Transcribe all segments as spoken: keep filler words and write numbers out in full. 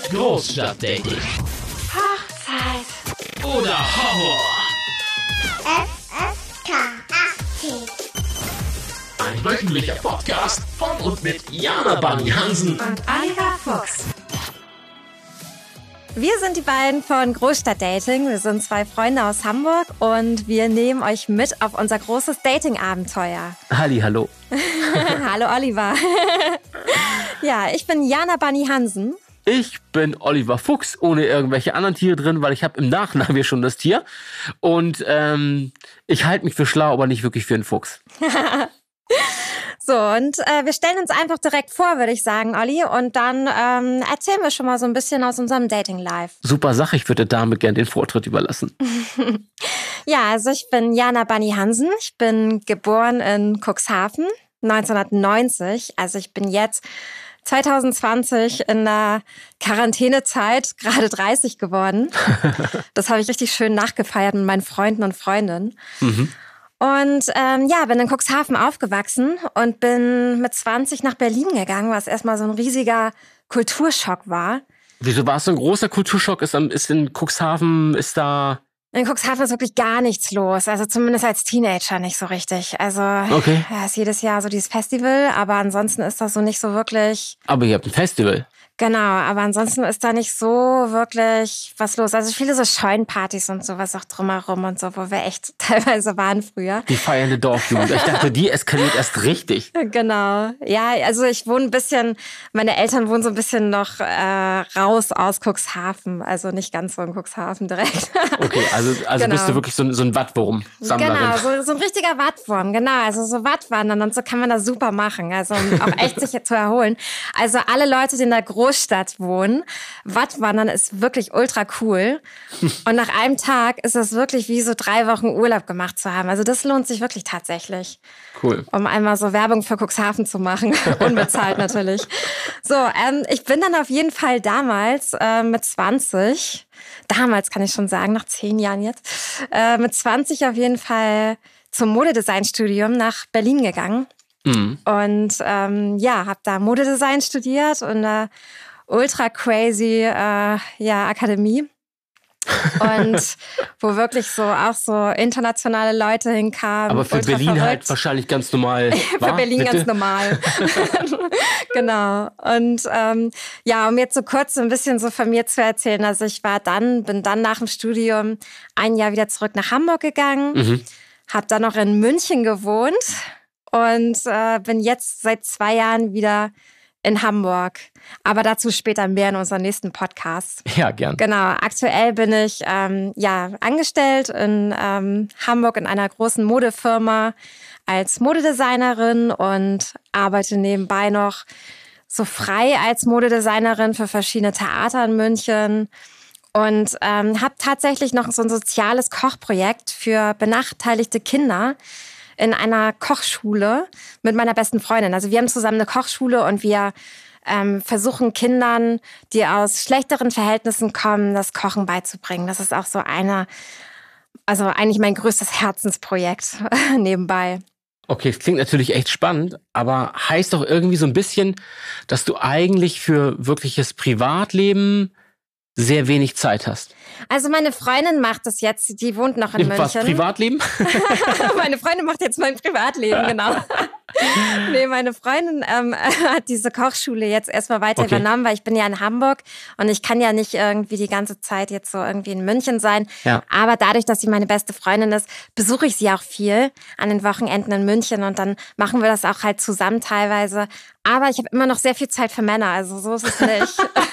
Großstadtdating. Hochzeit. Oder Horror. F F K achtzig. Ein wöchentlicher Podcast von und mit Jana Bunny Hansen Und Oliver Fuchs. Wir sind die beiden von Großstadtdating. Wir sind zwei Freunde aus Hamburg und wir nehmen euch mit auf unser großes Dating-Abenteuer. Halli, hallo. Hallo Oliver. Ja, ich bin Jana Bunny Hansen. Ich bin Oliver Fuchs, ohne irgendwelche anderen Tiere drin, weil ich habe im Nachnamen hier schon das Tier. Und ähm, ich halte mich für schlau, aber nicht wirklich für einen Fuchs. So, und äh, wir stellen uns einfach direkt vor, würde ich sagen, Olli. Und dann ähm, erzählen wir schon mal so ein bisschen aus unserem Dating-Life. Super Sache, ich würde der Dame gern den Vortritt überlassen. Ja, also ich bin Jana Bunny Hansen. Ich bin geboren in Cuxhaven neunzehnhundertneunzig. Also ich bin jetzt zwanzig zwanzig in der Quarantänezeit gerade dreißig geworden. Das habe ich richtig schön nachgefeiert mit meinen Freunden und Freundinnen. Mhm. Und ähm, ja, bin in Cuxhaven aufgewachsen und bin mit zwanzig nach Berlin gegangen, was erstmal so ein riesiger Kulturschock war. Wieso war es so ein großer Kulturschock? Ist, ist in Cuxhaven, ist da... In Cuxhaven ist wirklich gar nichts los, also zumindest als Teenager nicht so richtig. Also Okay. ja, ist jedes Jahr so dieses Festival, aber ansonsten ist das so nicht so wirklich... Aber ihr habt ein Festival. Genau, aber ansonsten ist da nicht so wirklich was los. Also viele so Scheunenpartys und sowas auch drumherum und so, wo wir echt teilweise waren früher. Die feiernde Dorfjugend. Ich dachte, die eskaliert erst richtig. Genau. Ja, also ich wohne ein bisschen, meine Eltern wohnen so ein bisschen noch äh, raus aus Cuxhaven. Also nicht ganz so in Cuxhaven direkt. Okay, also, also Genau. bist du wirklich so, ein- so ein Wattwurm-Sammlerin. Genau, so, so ein richtiger Wattwurm, genau. Also so Wattwandern und so kann man das super machen. Also um auch echt sich zu erholen. Also alle Leute, die in der Großstadt wohnen, Wattwandern ist wirklich ultra cool. Und nach einem Tag ist es wirklich wie so drei Wochen Urlaub gemacht zu haben. Also das lohnt sich wirklich tatsächlich. Cool. Um einmal so Werbung für Cuxhaven zu machen. Unbezahlt natürlich. So, ähm, ich bin dann auf jeden Fall damals äh, mit zwanzig, damals kann ich schon sagen, nach zehn Jahren jetzt, äh, mit zwanzig auf jeden Fall zum Modedesignstudium nach Berlin gegangen. Mhm. Und ähm, ja, habe da Modedesign studiert und eine ultra crazy äh, ja, Akademie. Und wo wirklich so auch so internationale Leute hinkamen. Aber für ultra Berlin verrückt. halt wahrscheinlich ganz normal. Für War? Berlin Bitte? ganz normal. Genau. Und ähm, ja, um jetzt so kurz so ein bisschen so von mir zu erzählen. Also ich war dann, bin dann nach dem Studium ein Jahr wieder zurück nach Hamburg gegangen, Mhm. habe dann noch in München gewohnt und äh, bin jetzt seit zwei Jahren wieder in Hamburg. Aber dazu später mehr in unserem nächsten Podcast. Ja, gern. Genau, aktuell bin ich ähm, ja angestellt in ähm, Hamburg in einer großen Modefirma als Modedesignerin und arbeite nebenbei noch so frei als Modedesignerin für verschiedene Theater in München und ähm, habe tatsächlich noch so ein soziales Kochprojekt für benachteiligte Kinder in einer Kochschule mit meiner besten Freundin. Also wir haben zusammen eine Kochschule und wir ähm, versuchen Kindern, die aus schlechteren Verhältnissen kommen, das Kochen beizubringen. Das ist auch so eine, also eigentlich mein größtes Herzensprojekt nebenbei. Okay, es klingt natürlich echt spannend, aber heißt doch irgendwie so ein bisschen, dass du eigentlich für wirkliches Privatleben sehr wenig Zeit hast. Also meine Freundin macht das jetzt, die wohnt noch in Was, München. Privatleben? Meine Freundin macht jetzt mein Privatleben, genau. Nee, meine Freundin ähm, hat diese Kochschule jetzt erstmal weiter Okay. übernommen, weil ich bin ja in Hamburg und ich kann ja nicht irgendwie die ganze Zeit jetzt so irgendwie in München sein. Ja. Aber dadurch, dass sie meine beste Freundin ist, besuche ich sie auch viel an den Wochenenden in München und dann machen wir das auch halt zusammen teilweise. Aber ich habe immer noch sehr viel Zeit für Männer, also so ist es nicht.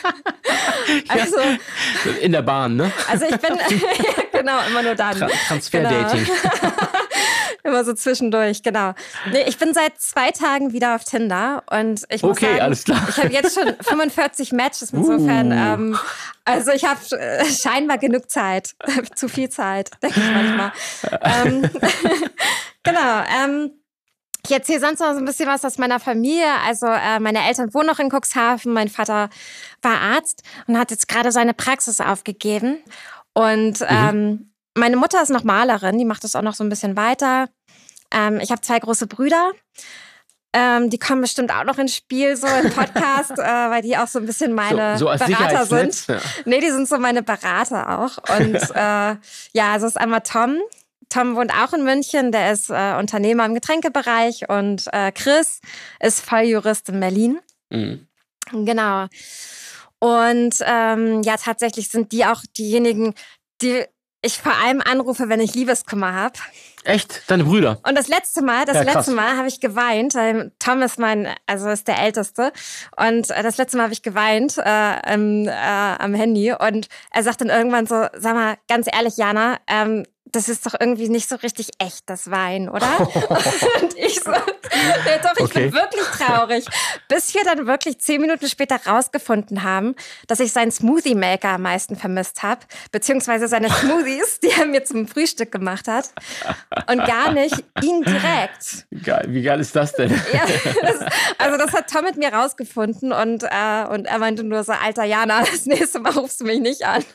Also, In der Bahn, ne? also ich bin genau immer nur dann. Tra Transferdating. Genau. Immer so zwischendurch, genau. Nee, ich bin seit zwei Tagen wieder auf Tinder und ich muss Okay, sagen, alles klar. ich habe jetzt schon fünfundvierzig Matches insofern. Uh. Ähm, also ich habe äh, scheinbar genug Zeit, zu viel Zeit, denke ich manchmal. ähm, genau. Ähm, ich erzähle sonst noch so ein bisschen was aus meiner Familie. Also äh, meine Eltern wohnen noch in Cuxhaven. Mein Vater war Arzt und hat jetzt gerade seine Praxis aufgegeben. Und ähm, meine Mutter ist noch Malerin, die macht das auch noch so ein bisschen weiter. Ähm, ich habe zwei große Brüder. Ähm, die kommen bestimmt auch noch ins Spiel, so im Podcast, äh, weil die auch so ein bisschen meine so, so als Berater sind. Sicherheitsnetz, ja. Nee, die sind so meine Berater auch. Und äh, ja, also es ist einmal Tom. Tom wohnt auch in München, der ist äh, Unternehmer im Getränkebereich und äh, Chris ist Volljurist in Berlin. Mhm. Genau. Und ähm, ja, tatsächlich sind die auch diejenigen, die ich vor allem anrufe, wenn ich Liebeskummer habe. Echt? Deine Brüder? Und das letzte Mal, das Ja, krass. letzte Mal habe ich geweint, weil Tom ist mein, also ist der Älteste. Und äh, das letzte Mal habe ich geweint äh, ähm, äh, am Handy. Und er sagt dann irgendwann so, sag mal, ganz ehrlich, Jana, ähm, das ist doch irgendwie nicht so richtig echt, das Wein, oder? Und ich so, ja, doch, ich Okay. bin wirklich traurig. Bis wir dann wirklich zehn Minuten später rausgefunden haben, dass ich seinen Smoothie-Maker am meisten vermisst habe, beziehungsweise seine Smoothies, die er mir zum Frühstück gemacht hat. Und gar nicht ihn direkt. Geil. Wie geil ist das denn? Ja, das, also das hat Tom mit mir rausgefunden und, äh, und er meinte nur so, alter Jana, das nächste Mal rufst du mich nicht an.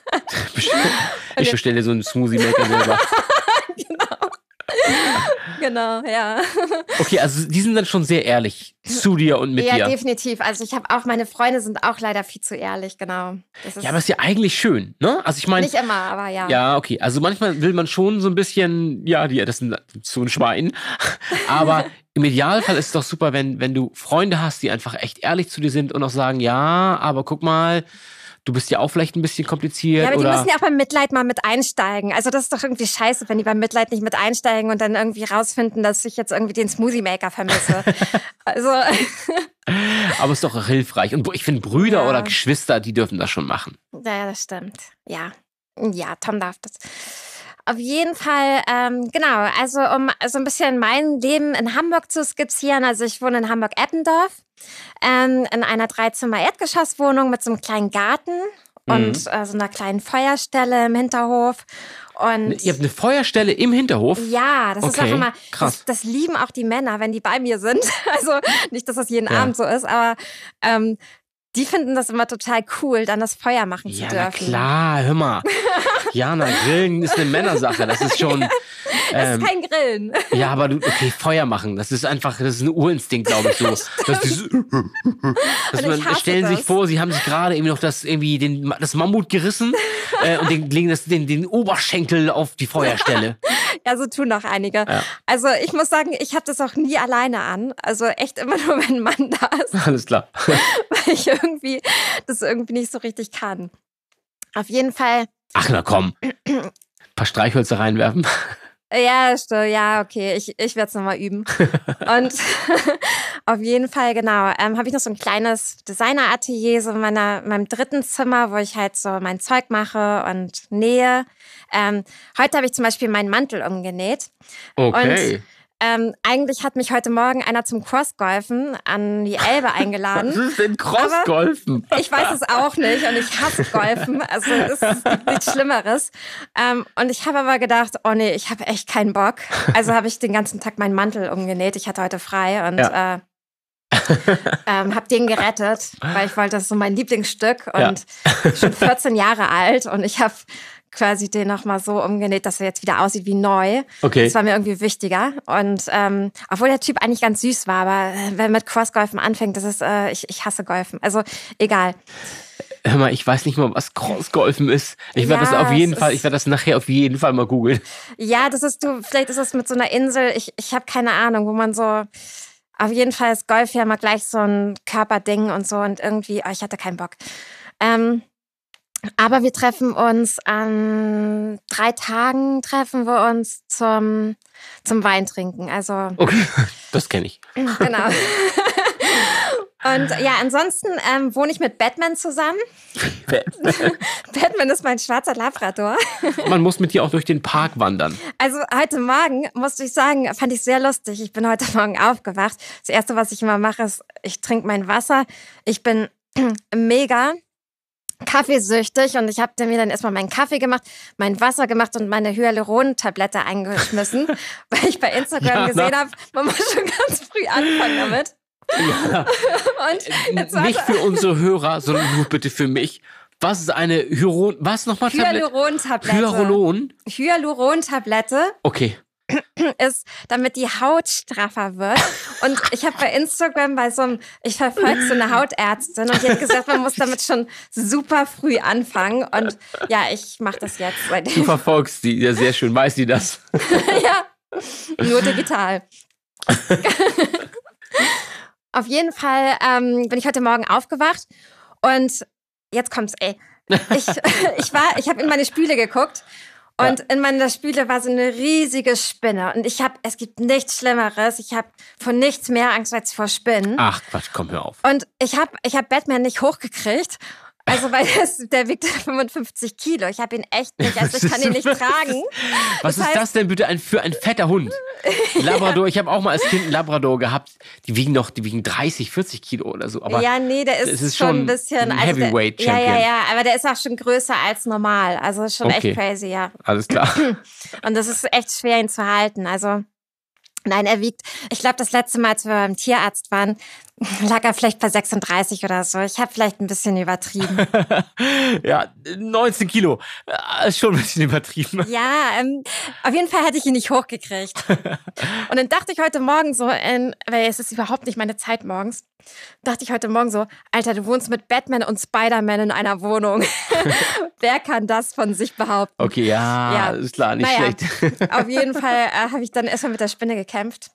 Ich bestelle dir so einen Smoothie-Maker selber. Genau. Genau, ja. Okay, also die sind dann schon sehr ehrlich zu dir und mit Ja, dir. definitiv. Also ich habe auch, meine Freunde sind auch leider viel zu ehrlich, genau. Das ist Ja, aber ist ja eigentlich schön, ne? Also ich meine, nicht immer, aber ja. ja, okay. Also manchmal will man schon so ein bisschen, ja, die, das ist so ein Schwein. Aber im Idealfall ist es doch super, wenn, wenn du Freunde hast, die einfach echt ehrlich zu dir sind und auch sagen, ja, aber guck mal, du bist ja auch vielleicht ein bisschen kompliziert. Ja, aber die oder müssen ja auch beim Mitleid mal mit einsteigen. Also das ist doch irgendwie scheiße, wenn die beim Mitleid nicht mit einsteigen und dann irgendwie rausfinden, dass ich jetzt irgendwie den Smoothie-Maker vermisse. Also aber es ist doch auch hilfreich. Und ich finde, Brüder Ja. oder Geschwister, die dürfen das schon machen. ja, das stimmt. Ja, ja, Tom darf das. Auf jeden Fall, ähm, genau, also um so ein bisschen mein Leben in Hamburg zu skizzieren. Also ich wohne in Hamburg-Eppendorf ähm, in einer Dreizimmer-Erdgeschosswohnung mit so einem kleinen Garten und äh, so einer kleinen Feuerstelle im Hinterhof. Und Ihr habt eine Feuerstelle im Hinterhof? ja, das ist Okay, auch immer, krass. das, das lieben auch die Männer, wenn die bei mir sind. Also nicht, dass das jeden Ja. Abend so ist, aber ähm, die finden das immer total cool, dann das Feuer machen zu Ja, dürfen. na klar, hör mal. Jana, Grillen ist eine Männersache. Das ist schon. Das Ähm, ist kein Grillen. ja, aber du, okay, Feuer machen. Das ist einfach, das ist ein Urinstinkt, glaube ich, so. Das, das, dass Und man, ich hasse stellen sich das. vor, sie haben sich gerade irgendwie noch das, irgendwie den, das Mammut gerissen äh, und den, legen das, den, den Oberschenkel auf die Feuerstelle. Ja, so tun auch einige. Ja. Also ich muss sagen, ich habe das auch nie alleine an. Also echt immer nur, wenn ein Mann da ist, Alles klar. weil ich irgendwie das irgendwie nicht so richtig kann. Auf jeden Fall, Ach, na komm. Ein paar Streichhölzer reinwerfen. ja, sto- ja, okay, ich, ich werde es nochmal üben. Und auf jeden Fall, genau, ähm, habe ich noch so ein kleines Designer-Atelier, so in meiner, meinem dritten Zimmer, wo ich halt so mein Zeug mache und nähe. Ähm, heute habe ich zum Beispiel meinen Mantel umgenäht. Okay. Ähm, eigentlich hat mich heute Morgen einer zum Crossgolfen an die Elbe Was eingeladen. ist denn Crossgolfen? Ich weiß es auch nicht und ich hasse Golfen. Also es gibt nichts Schlimmeres. Ähm, und ich habe aber gedacht, oh nee, ich habe echt keinen Bock. Also habe ich den ganzen Tag meinen Mantel umgenäht. Ich hatte heute frei und Ja. äh, ähm, habe den gerettet, weil ich wollte, das ist so mein Lieblingsstück und schon vierzehn Jahre alt und ich habe quasi den nochmal so umgenäht, dass er jetzt wieder aussieht wie neu. Okay. Das war mir irgendwie wichtiger. Und ähm, obwohl der Typ eigentlich ganz süß war, aber äh, wenn mit Crossgolfen anfängt, das ist, äh, ich, ich hasse Golfen. Also egal. Hör mal, ich weiß nicht mal, was Crossgolfen ist. Ich werde Ja, das auf jeden es Fall, ist- ich werde das nachher auf jeden Fall mal googeln. Ja, das ist du, vielleicht ist es mit so einer Insel, ich, ich habe keine Ahnung, wo man so, auf jeden Fall ist Golf ja mal gleich so ein Körperding und so und irgendwie, oh, ich hatte keinen Bock. Ähm, aber wir treffen uns an drei Tagen, treffen wir uns zum, zum Weintrinken, also Okay, das kenne ich. genau. Und ja, ansonsten ähm, wohne ich mit Batman zusammen. Batman ist mein schwarzer Labrador. Man muss mit dir auch durch den Park wandern. Also heute Morgen, musste ich sagen, fand ich sehr lustig. Ich bin heute Morgen aufgewacht. Das Erste, was ich immer mache, ist, ich trinke mein Wasser. Ich bin mega kaffeesüchtig und ich habe mir dann erstmal meinen Kaffee gemacht, mein Wasser gemacht und meine Hyaluron-Tablette eingeschmissen, weil ich bei Instagram Ja, gesehen na. habe, man muss schon ganz früh anfangen damit. Ja. Und jetzt Nicht warte- für unsere Hörer, sondern nur bitte für mich. Was ist eine Hyaluron... Was nochmal? Tablet- Hyaluron-Tablette. Hyaluron? Hyaluron-Tablette. Okay. ist, damit die Haut straffer wird. Und ich habe bei Instagram bei so einem, ich verfolge so eine Hautärztin und die hat gesagt, man muss damit schon super früh anfangen. Und ja, ich mache das jetzt. Du verfolgst die, ja, sehr schön. Weiß die das? Ja, nur digital. Auf jeden Fall ähm, bin ich heute Morgen aufgewacht und jetzt kommt's, ey. Ich, ich war, ich habe in meine Spüle geguckt und ja. in meiner Spüle war so eine riesige Spinne und ich habe, es gibt nichts Schlimmeres. Ich habe vor nichts mehr Angst als vor Spinnen. Ach Quatsch, komm, hör auf. Und ich habe, ich habe Batman nicht hochgekriegt. Also, weil das, der wiegt fünfundfünfzig Kilo. Ich habe ihn echt nicht, also ich kann ihn nicht tragen. Was das ist heißt, das denn bitte ein, für ein fetter Hund? Labrador, ich habe auch mal als Kind einen Labrador gehabt. Die wiegen noch, die wiegen dreißig, vierzig Kilo oder so. Aber ja, nee, der ist, ist schon schon ein bisschen. ein also der, Heavyweight Champion. Ja, ja, ja, aber der ist auch schon größer als normal. Also schon Okay. echt crazy, ja. Alles klar. Und das ist echt schwer, ihn zu halten. Also, nein, er wiegt, ich glaube, das letzte Mal, als wir beim Tierarzt waren, lag er vielleicht bei sechsunddreißig oder so. Ich habe vielleicht ein bisschen übertrieben. Ja, neunzehn Kilo. Ja, ist schon ein bisschen übertrieben. Ja, ähm, auf jeden Fall hatte ich ihn nicht hochgekriegt. Und dann dachte ich heute Morgen so, ähm, weil es ist überhaupt nicht meine Zeit morgens, dachte ich heute Morgen so, Alter, du wohnst mit Batman und Spider-Man in einer Wohnung. Wer kann das von sich behaupten? Okay, ja, Ja. ist klar, nicht Naja, schlecht. Auf jeden Fall äh, habe ich dann erstmal mit der Spinne gekämpft.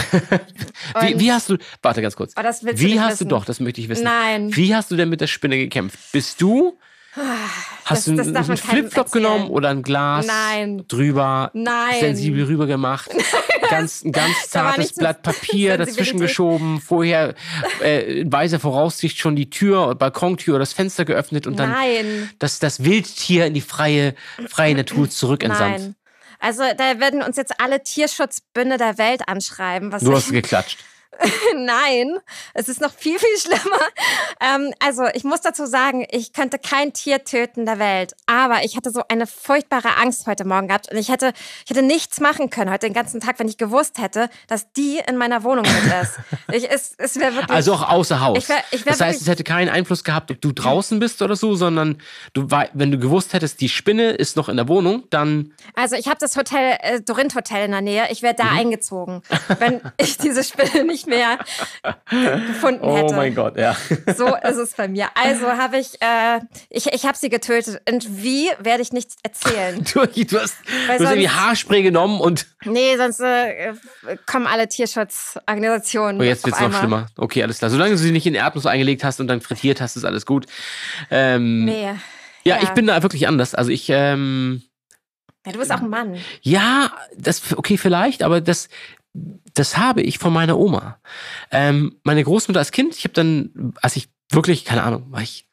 Wie, Und- wie hast du, warte ganz kurz. Oh, das willst du Wie nicht hast wissen. du doch, das möchte ich wissen. Nein. Wie hast du denn mit der Spinne gekämpft? Bist du, hast Das- du das einen, darf man einen keinem Flipflop erzählen. genommen oder ein Glas Nein. drüber, Nein. sensibel rüber gemacht, ganz, ein ganz Da war zartes nichts Blatt mit Papier dazwischen Sensibilität. geschoben, vorher äh, in weiser Voraussicht schon die Tür, Balkontür oder das Fenster geöffnet und dann Nein. das, das Wildtier in die freie, freie Natur zurückentsandt. Nein. Also da werden uns jetzt alle Tierschutzbünde der Welt anschreiben. Was Du ich, hast geklatscht. Nein, es ist noch viel, viel schlimmer. Ähm, also ich muss dazu sagen, ich könnte kein Tier töten der Welt. Aber ich hatte so eine furchtbare Angst heute Morgen gehabt. Und ich hätte, ich hätte nichts machen können heute den ganzen Tag, wenn ich gewusst hätte, dass die in meiner Wohnung mit ist. Ich, es es wäre wirklich... Also auch außer Haus. Ich wär- ich wär das heißt, wirklich- es hätte keinen Einfluss gehabt, ob du draußen bist oder so, sondern du, wei- wenn du gewusst hättest, die Spinne ist noch in der Wohnung, dann Also ich habe das Hotel, äh, Dorint Hotel in der Nähe. Ich wäre da Mhm. eingezogen, wenn ich diese Spinne nicht mehr gefunden hätte. oh mein Gott, ja. So ist es bei mir. Also habe ich, äh, ich, ich habe sie getötet. Und wie, werde ich nicht erzählen. Du, du hast, Weil du hast irgendwie sonst- Haarspray genommen und Nee, sonst äh, kommen alle Tierschutzorganisationen. oh, jetzt wird's auf noch einmal. schlimmer. Okay, alles klar. Solange du sie nicht in Erdnuss eingelegt hast und dann frittiert hast, ist alles gut. Ähm, Nee. ja, ja. ich bin da wirklich anders. Also ich, ähm, Ja, du bist auch ein Mann. ja, das, okay, vielleicht, aber das, das habe ich von meiner Oma. Ähm, meine Großmutter als Kind, ich habe dann, als ich wirklich, keine Ahnung, war ich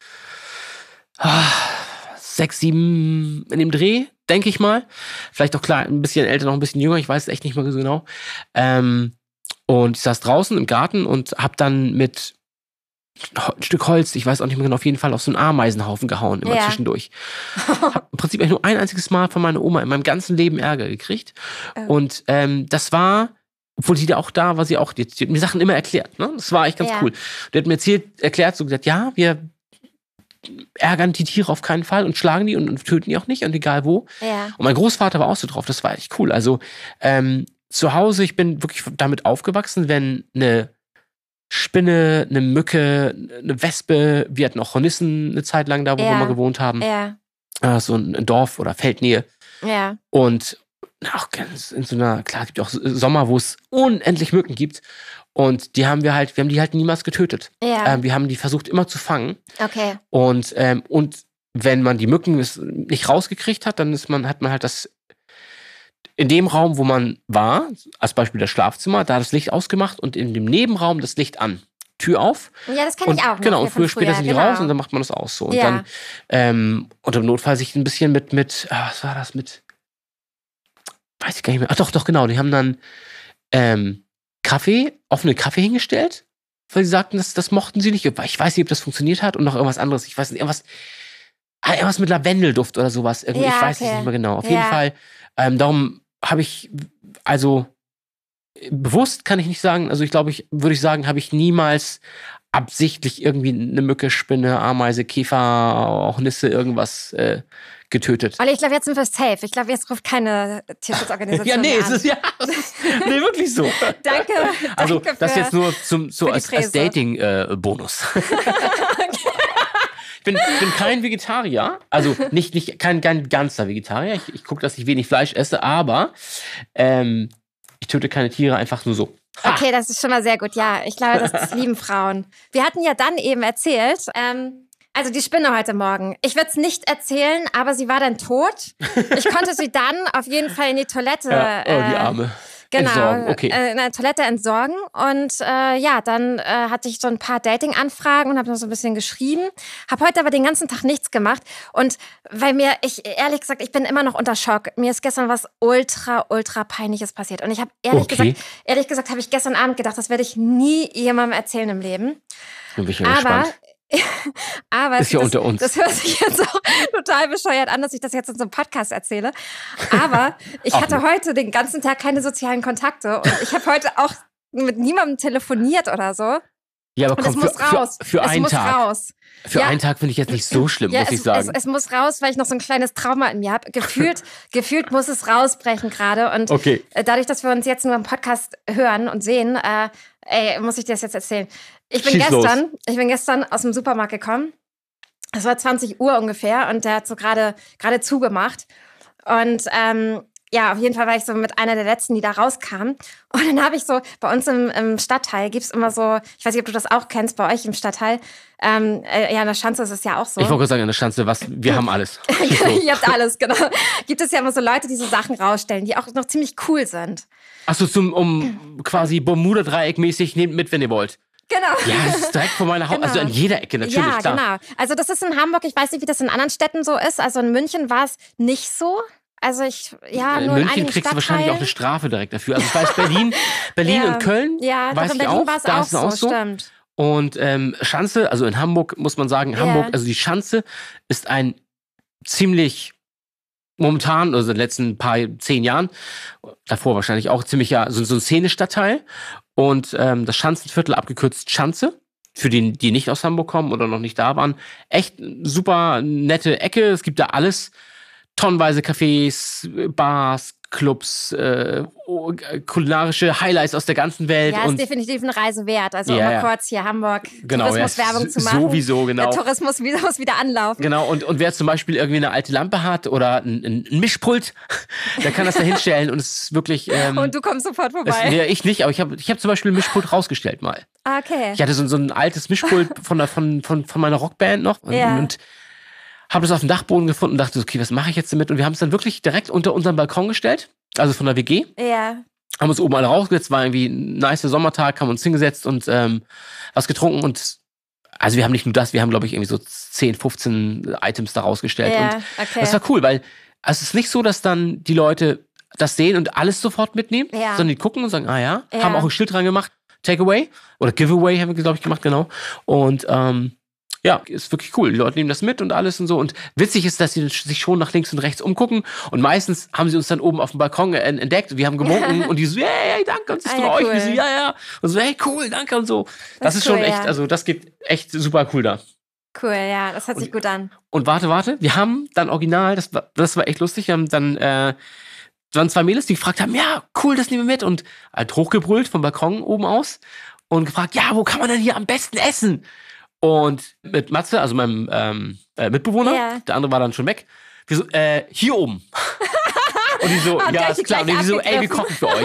ah, sechs, sieben in dem Dreh, denke ich mal. Vielleicht auch klar, ein bisschen älter, noch ein bisschen jünger, ich weiß es echt nicht mehr so genau. Ähm, und ich saß draußen im Garten und habe dann mit ein Stück Holz, ich weiß auch nicht mehr genau, auf jeden Fall auf so einen Ameisenhaufen gehauen, immer Ja. zwischendurch. Hab im Prinzip eigentlich nur ein einziges Mal von meiner Oma in meinem ganzen Leben Ärger gekriegt. Oh. Und ähm, das war, obwohl sie da auch da war, sie auch, die, die hat mir Sachen immer erklärt. Ne? Das war echt ganz Ja. cool. Die hat mir erzählt, erklärt, so gesagt, ja, wir ärgern die Tiere auf keinen Fall und schlagen die und, und töten die auch nicht und egal wo. Ja. Und mein Großvater war auch so drauf, das war echt cool. Also ähm, zu Hause, ich bin wirklich damit aufgewachsen, wenn eine Spinne, eine Mücke, eine Wespe, wir hatten auch Hornissen eine Zeit lang da, wo Ja. wir mal gewohnt haben. Ja. Äh, so ein Dorf oder Feldnähe. Ja. Und auch ganz in so einer, klar, es gibt auch Sommer, wo es unendlich Mücken gibt. Und die haben wir halt, wir haben die halt niemals getötet. Ja. Ähm, wir haben die versucht immer zu fangen. Okay. Und, ähm, und wenn man die Mücken nicht rausgekriegt hat, dann ist man, hat man halt das in dem Raum, wo man war, als Beispiel das Schlafzimmer, da das Licht ausgemacht und in dem Nebenraum das Licht an. Tür auf. Ja, das kenne Und ich auch noch. genau, hier und früher, von später sind die genau. raus und dann macht man das aus so. Und Ja. dann, ähm, und im Notfall sich ein bisschen mit, mit, ah, was war das, mit, weiß ich gar nicht mehr. Ach doch, doch, genau, die haben dann ähm, Kaffee, offene Kaffee hingestellt, weil sie sagten, das, das mochten sie nicht. Ich weiß nicht, ob das funktioniert hat und noch irgendwas anderes. Ich weiß nicht, irgendwas, ah, irgendwas mit Lavendelduft oder sowas. Irgendwie, Ja, ich weiß es okay. nicht mehr genau. Auf Ja. jeden Fall, ähm, darum habe ich, also bewusst kann ich nicht sagen, also ich glaube, ich würde ich sagen, habe ich niemals absichtlich irgendwie eine Mücke, Spinne, Ameise, Käfer, auch Nisse, irgendwas äh, getötet. Olli, ich glaube, jetzt sind wir safe. Ich glaube, jetzt ruft keine Tierschutzorganisation Ja, nee, mehr es an. ist ja nee, wirklich so. Danke. Also danke das für, jetzt nur zum so für die als, als Präse. Dating-Bonus. Ich bin, bin kein Vegetarier, also nicht, nicht kein, kein ganzer Vegetarier. Ich, ich gucke, dass ich wenig Fleisch esse, aber ähm, ich töte keine Tiere einfach nur so. Ha! Okay, das ist schon mal sehr gut. Ja, ich glaube, das, das lieben Frauen. Wir hatten ja dann eben erzählt, ähm, also die Spinne heute Morgen. Ich würde es nicht erzählen, aber sie war dann tot. Ich konnte sie dann auf jeden Fall in die Toilette. Ja, oh, die äh, Arme. Genau, Entsorgen. Okay. äh, in der Toilette entsorgen. Und äh, ja, dann äh, hatte ich so ein paar Dating-Anfragen und habe noch so ein bisschen geschrieben. Habe heute aber den ganzen Tag nichts gemacht. Und weil mir, ich ehrlich gesagt, ich bin immer noch unter Schock. Mir ist gestern was ultra, ultra Peinliches passiert. Und ich habe ehrlich Okay. gesagt, ehrlich gesagt, habe ich gestern Abend gedacht, das werde ich nie jemandem erzählen im Leben. Bin ich ja Aber gespannt. Aber Ist ja das, unter uns. Das hört sich jetzt auch total bescheuert an, dass ich das jetzt in so einem Podcast erzähle. Aber ich Ach, hatte ne. heute den ganzen Tag keine sozialen Kontakte und ich habe heute auch mit niemandem telefoniert oder so. Ja, aber Und komm, es muss für, raus. für, für es einen muss Tag. raus. Für Ja. einen Tag finde ich jetzt nicht so schlimm, Ja, muss es, ich sagen. Es, es muss raus, weil ich noch so ein kleines Trauma in mir habe. Gefühlt, gefühlt muss es rausbrechen gerade. Und Okay. äh, dadurch, dass wir uns jetzt nur im Podcast hören und sehen, äh, ey, muss ich dir das jetzt erzählen. Ich bin Schieß gestern, ich bin gestern aus dem Supermarkt gekommen. Es war zwanzig Uhr ungefähr und der hat so gerade gerade zugemacht. Und ähm, ja, auf jeden Fall war ich so mit einer der letzten, die da rauskam. Und dann habe ich so, bei uns im, im Stadtteil gibt's immer so, ich weiß nicht, ob du das auch kennst, bei euch im Stadtteil. Ähm, äh, ja, in der Schanze ist es ja auch so. Ich wollte gerade sagen, eine Schanze, was, wir haben alles. Schieß los. Ihr habt alles, genau. Gibt es ja immer so Leute, die so Sachen rausstellen, die auch noch ziemlich cool sind. Achso, zum, um quasi Bermuda-Dreieck-mäßig, nehmt mit, wenn ihr wollt. Genau. Ja, das ist direkt vor meiner Haus, Genau. also an jeder Ecke natürlich, Ja, klar. genau. Also das ist in Hamburg, ich weiß nicht, wie das in anderen Städten so ist. Also in München war es nicht so. Also ich, ja, In nur in München einigen kriegst du wahrscheinlich auch eine Stadtteilen. Strafe direkt dafür. Also ich weiß, Berlin, Berlin Ja. und Köln, Ja, weiß doch in ich Berlin auch, war es da auch ist es auch so, so. stimmt. Und ähm, Schanze, also in Hamburg muss man sagen, Hamburg, also die Schanze ist ein ziemlich momentan, also in den letzten paar, zehn Jahren, davor wahrscheinlich auch ziemlich ja, so, so ein Szenestadtteil. Und ähm, das Schanzenviertel, abgekürzt Schanze, für die, die nicht aus Hamburg kommen oder noch nicht da waren, echt super nette Ecke. Es gibt da alles. Tonnenweise Cafés, Bars, Clubs, äh, oh, kulinarische Highlights aus der ganzen Welt. Ja, ist und definitiv eine Reise wert. Also Ja, um mal ja. kurz hier Hamburg Genau, ja, Tourismuswerbung s- zu machen. sowieso, genau. Der Tourismus wieder, muss wieder anlaufen. Genau, und, und wer zum Beispiel irgendwie eine alte Lampe hat oder ein, ein ein Mischpult, der kann das da hinstellen und es ist wirklich. Ähm, Und du kommst sofort es, vorbei. nee, ich nicht, aber ich habe ich hab zum Beispiel ein Mischpult rausgestellt mal. Ah, okay. Ich hatte so, so ein altes Mischpult von, der, von, von, von meiner Rockband noch und, Ja. und habe das auf dem Dachboden gefunden und dachte, so, okay, was mache ich jetzt damit? Und wir haben es dann wirklich direkt unter unseren Balkon gestellt, also von der W G. Ja. Haben uns oben alle rausgesetzt, war irgendwie ein nicer Sommertag, haben uns hingesetzt und ähm, was getrunken und also wir haben nicht nur das, wir haben glaube ich irgendwie so zehn, fünfzehn Items da rausgestellt Ja, und okay. das war cool, weil also es ist nicht so, dass dann die Leute das sehen und alles sofort mitnehmen, Ja. sondern die gucken und sagen, ah ja, Ja. haben auch ein Schild dran gemacht, Takeaway oder Giveaway haben wir glaube ich gemacht, genau. Und ähm, ja, ist wirklich cool. Die Leute nehmen das mit und alles und so. Und witzig ist, dass sie sich schon nach links und rechts umgucken. Und meistens haben sie uns dann oben auf dem Balkon en- entdeckt. Wir haben gewunken und die so, hey, hey, danke, und das ist Ah, von ja, euch. cool. Wir so, ja, ja. Und so, hey, cool, danke und so. Das, Das ist ist schon cool, echt, ja. also das geht echt super cool da. Cool, ja, das hört sich gut an. Und warte, warte, wir haben dann original, das war, das war echt lustig, wir haben dann, äh, waren zwei Mädels, die gefragt haben, ja, cool, das nehmen wir mit. Und halt hochgebrüllt vom Balkon oben aus und gefragt, ja, wo kann man denn hier am besten essen? Und mit Matze, also meinem ähm, äh, Mitbewohner, Ja. der andere war dann schon weg, wir so, äh, hier oben. Und die so, Habt ihr ja, euch ist klar. Und die gleich so, ey, wir abgegriffen? kochen für euch.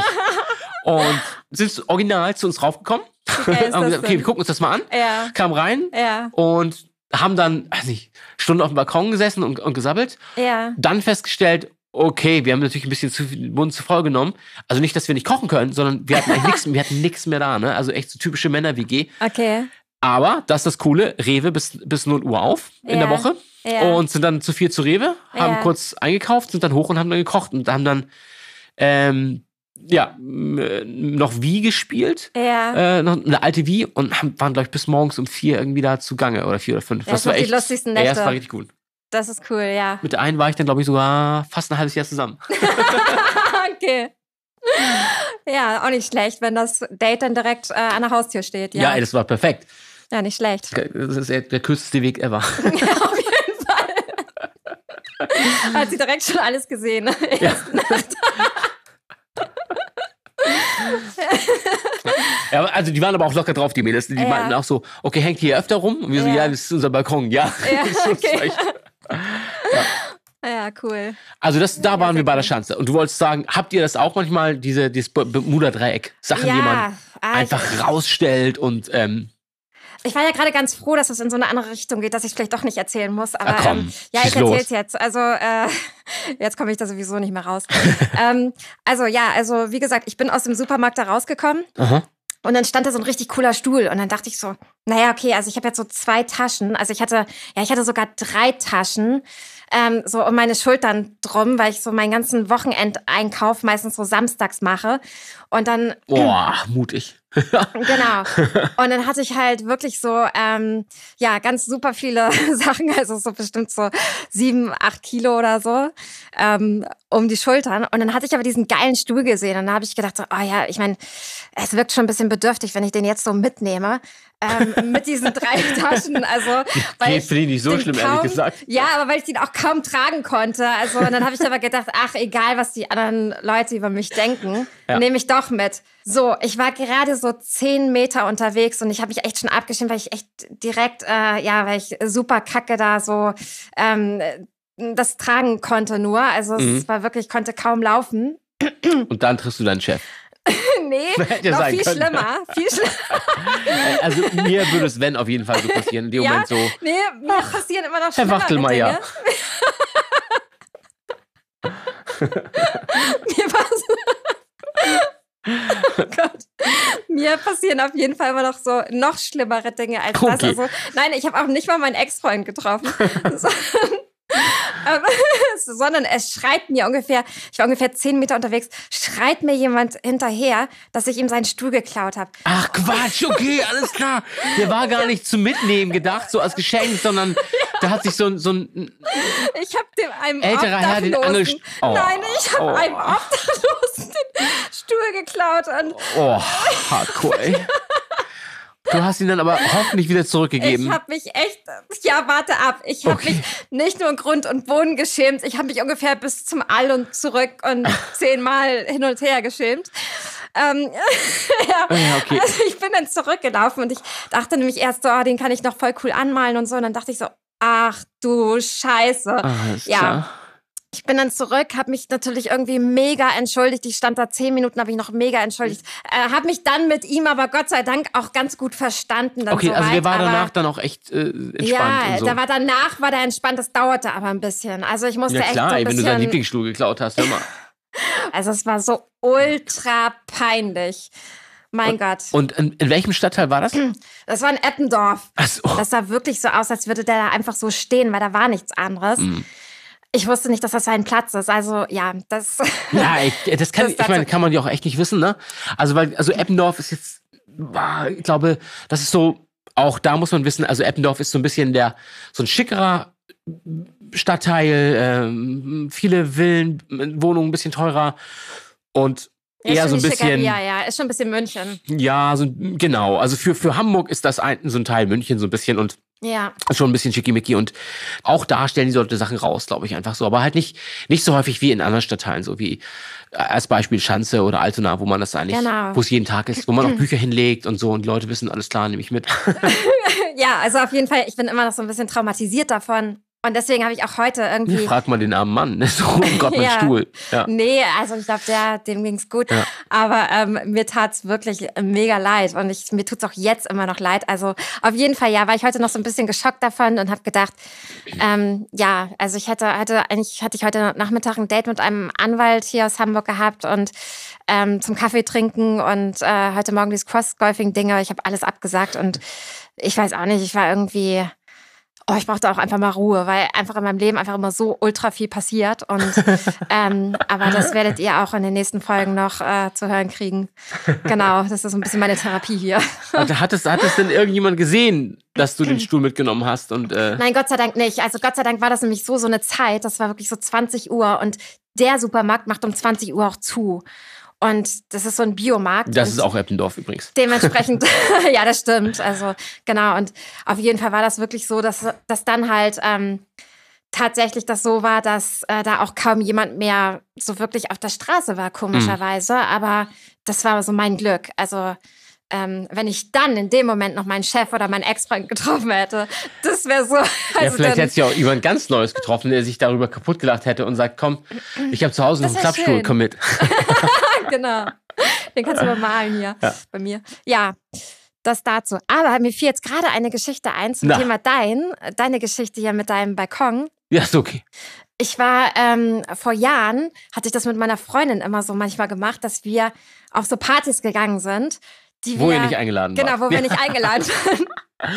Und sind original zu uns raufgekommen. geil ist Haben das gesagt, okay, denn? wir gucken uns das mal an. Ja. Kamen rein Ja. und haben dann, weiß nicht, Stunden auf dem Balkon gesessen und, und gesabbelt. Ja. Dann festgestellt, okay, wir haben natürlich ein bisschen zu viel Mund zu voll genommen. Also nicht, dass wir nicht kochen können, sondern wir hatten eigentlich nichts, wir hatten nichts mehr da, ne? Also echt so typische Männer-W G. Okay. Aber, das ist das Coole, Rewe bis, bis null Uhr auf in Ja. der Woche. Ja. Und sind dann zu viel zu Rewe, haben Ja. kurz eingekauft, sind dann hoch und haben dann gekocht und haben dann, ähm, ja, m- äh, noch Wii gespielt. Ja. Äh, noch eine alte Wii und haben, waren, glaube ich, bis morgens um vier irgendwie da zugange oder vier oder fünf. Ja, das sind die lustigsten Ja, das Nächte. war richtig gut. Das ist cool, ja. Mit der einen war ich dann, glaube ich, sogar fast ein halbes Jahr zusammen. Okay. Ja, auch nicht schlecht, wenn das Date dann direkt äh, an der Haustür steht. Ja, Ja, ey, das war perfekt. ja nicht schlecht. Das ist der, der kürzeste Weg ever. Auf jeden Fall. Hat sie direkt schon alles gesehen. Ja. Ja, also die waren aber auch locker drauf, die Mädels. Die Ja. meinten auch so, okay, hängt hier öfter rum? Und wir so, Ja. ja, das ist unser Balkon. Ja, Ja, das ist okay. echt- Ja, cool. Also das, da waren sehr wir bei der cool. Schanze. Und du wolltest sagen, habt ihr das auch manchmal, diese, dieses Bermuda-Dreieck? Sachen, Ja, die man ah, einfach rausstellt und ähm, Ich war ja gerade ganz froh, dass es in so eine andere Richtung geht, dass ich vielleicht doch nicht erzählen muss. Aber Ah, komm, ähm, ja, schieß ich erzähle los. es jetzt. Also äh, jetzt komme ich da sowieso nicht mehr raus. ähm, also ja, also wie gesagt, ich bin aus dem Supermarkt da rausgekommen. aha. Und dann stand da so ein richtig cooler Stuhl. Und dann dachte ich so, naja, okay, also ich habe jetzt so zwei Taschen. Also ich hatte, ja, ich hatte sogar drei Taschen. Ähm, so um meine Schultern drum, weil ich so meinen ganzen Wochenendeinkauf meistens so samstags mache. Und dann Boah, mutig. Genau. Und dann hatte ich halt wirklich so, ähm, ja, ganz super viele Sachen, also so bestimmt so sieben, acht Kilo oder so, ähm, um die Schultern. Und dann hatte ich aber diesen geilen Stuhl gesehen. Und dann habe ich gedacht, so, oh ja, ich meine, es wirkt schon ein bisschen bedürftig, wenn ich den jetzt so mitnehme. Ähm, mit diesen drei Taschen. Also, weil Nee, ich finde ich nicht so den schlimm, kaum, ehrlich gesagt. Ja, aber weil ich den auch kaum tragen konnte. Also, und dann habe ich aber gedacht, ach, egal, was die anderen Leute über mich denken, Ja. nehme ich doch mit. So, ich war gerade so zehn Meter unterwegs und ich habe mich echt schon abgestimmt, weil ich echt direkt, äh, ja, weil ich super kacke da so ähm, das tragen konnte nur. Also, Mhm. es war wirklich, ich konnte kaum laufen. Und dann triffst du deinen Chef. Nee, Hätte noch sein viel können. schlimmer. Viel schlimmer. Also mir würde es, wenn, auf jeden Fall so passieren. In dem Ja? Moment so, Nee, mir passieren immer noch Herr schlimmere Wachtelmeier. Dinge. Mir pass- Oh Gott. Mir passieren auf jeden Fall immer noch so noch schlimmere Dinge als das. Okay. Also, nein, ich habe auch nicht mal meinen Ex-Freund getroffen. sondern, ähm, sondern es schreit mir ungefähr, ich war ungefähr zehn Meter unterwegs, schreit mir jemand hinterher, dass ich ihm seinen Stuhl geklaut habe. ach Quatsch, okay, alles klar. Der war gar nicht zum Mitnehmen gedacht, so als Geschenk, sondern da hat sich so, ein- so ein, Ich habe dem einem Älterer Herr den Obdachlosen, Angel- Oh. nein, ich habe Oh. einem Obdachlosen den Stuhl geklaut und oh, hardcore, ey. Du hast ihn dann aber hoffentlich wieder zurückgegeben. ich habe mich echt, ja, warte ab, ich habe Okay. mich nicht nur in Grund und Boden geschämt, ich habe mich ungefähr bis zum All und zurück und zehnmal hin und her geschämt. Ähm, ja, Ja, okay. also ich bin dann zurückgelaufen und ich dachte nämlich erst so, oh, den kann ich noch voll cool anmalen und so. Und dann dachte ich so, ach du Scheiße. Alles Ja. klar. Ich bin dann zurück, habe mich natürlich irgendwie mega entschuldigt. Ich stand da zehn Minuten, habe ich noch mega entschuldigt. Äh, habe mich dann mit ihm aber Gott sei Dank auch ganz gut verstanden. Dann Okay, also soweit, der war aber danach dann auch echt äh, entspannt ja, und so. da war danach war der entspannt. Das dauerte aber ein bisschen. Also ich musste Ja echt klar, so ein ey, wenn du deinen bisschen. Lieblingsstuhl geklaut hast, hör mal. Also es war so ultra peinlich. Mein Gott. Und in, in welchem Stadtteil war das? Das war in Eppendorf. Ach so. Das sah wirklich so aus, als würde der da einfach so stehen, weil da war nichts anderes. Mhm. Ich wusste nicht, dass das sein Platz ist. Also ja, das. Ja, ich, das kann, Das ich meine, dazu- kann man ja auch echt nicht wissen, ne? Also, weil, also Eppendorf ist jetzt, boah, ich glaube, das ist so, auch da muss man wissen, also Eppendorf ist so ein bisschen der, so ein schickerer Stadtteil, ähm, viele Villen, Wohnungen ein bisschen teurer und Ja, eher so schon ein die bisschen, Schickeria, ja, ist schon ein bisschen München. ja, so, genau, also für, für Hamburg ist das ein, so ein Teil München so ein bisschen und Ja. schon ein bisschen schickimicki und auch da stellen die Leute Sachen raus, glaube ich, einfach so. Aber halt nicht, nicht so häufig wie in anderen Stadtteilen, so wie äh, als Beispiel Schanze oder Altona, wo man das eigentlich, Genau. wo es jeden Tag ist, wo man auch Bücher hinlegt und so und die Leute wissen, alles klar, nehme ich mit. Ja, also auf jeden Fall, ich bin immer noch so ein bisschen traumatisiert davon. Und deswegen habe ich auch heute irgendwie. Frag mal den armen Mann, ne? So, oh Gott, mein Ja. Stuhl. Ja. Nee, also ich glaube, der, dem ging's gut. Ja. Aber ähm, mir tat's wirklich mega leid. Und ich, mir tut's auch jetzt immer noch leid. Also auf jeden Fall, ja, war ich heute noch so ein bisschen geschockt davon und habe gedacht, ähm, ja, also ich hätte, hatte, eigentlich hatte ich heute Nachmittag ein Date mit einem Anwalt hier aus Hamburg gehabt und ähm, zum Kaffee trinken und äh, heute Morgen dieses Cross-Golfing-Dinge. Ich habe alles abgesagt und ich weiß auch nicht, ich war irgendwie. Oh, ich brauchte auch einfach mal Ruhe, weil einfach in meinem Leben einfach immer so ultra viel passiert. Und ähm, aber das werdet ihr auch in den nächsten Folgen noch äh, zu hören kriegen. Genau, das ist so ein bisschen meine Therapie hier. Und hat es, hat es denn irgendjemand gesehen, dass du den Stuhl mitgenommen hast? Und, äh, Nein, Gott sei Dank nicht. Also Gott sei Dank war das nämlich so so eine Zeit, das war wirklich so zwanzig Uhr und der Supermarkt macht um zwanzig Uhr auch zu. Und das ist so ein Biomarkt. das und ist auch Eppendorf übrigens. Dementsprechend, ja, das stimmt. Also genau, und auf jeden Fall war das wirklich so, dass, dass dann halt ähm, tatsächlich das so war, dass äh, da auch kaum jemand mehr so wirklich auf der Straße war, komischerweise. Mhm. Aber das war so mein Glück. Also ähm, wenn ich dann in dem Moment noch meinen Chef oder meinen Ex-Freund getroffen hätte, das wäre so... Also ja, vielleicht hätte sie auch über ein ganz Neues getroffen, der sich darüber kaputt gelacht hätte und sagt, komm, ich habe zu Hause noch einen Klappstuhl, schön. Komm mit. Genau. Den kannst du mal malen hier ja. bei mir. Ja, das dazu. Aber mir fiel jetzt gerade eine Geschichte ein zum Na. Thema dein, deine Geschichte hier mit deinem Balkon. Ja, ist okay. Ich war, ähm, vor Jahren, hatte ich das mit meiner Freundin immer so manchmal gemacht, dass wir auf so Partys gegangen sind. Die wo wir, ihr nicht eingeladen Genau, wart. wo wir ja. nicht eingeladen waren.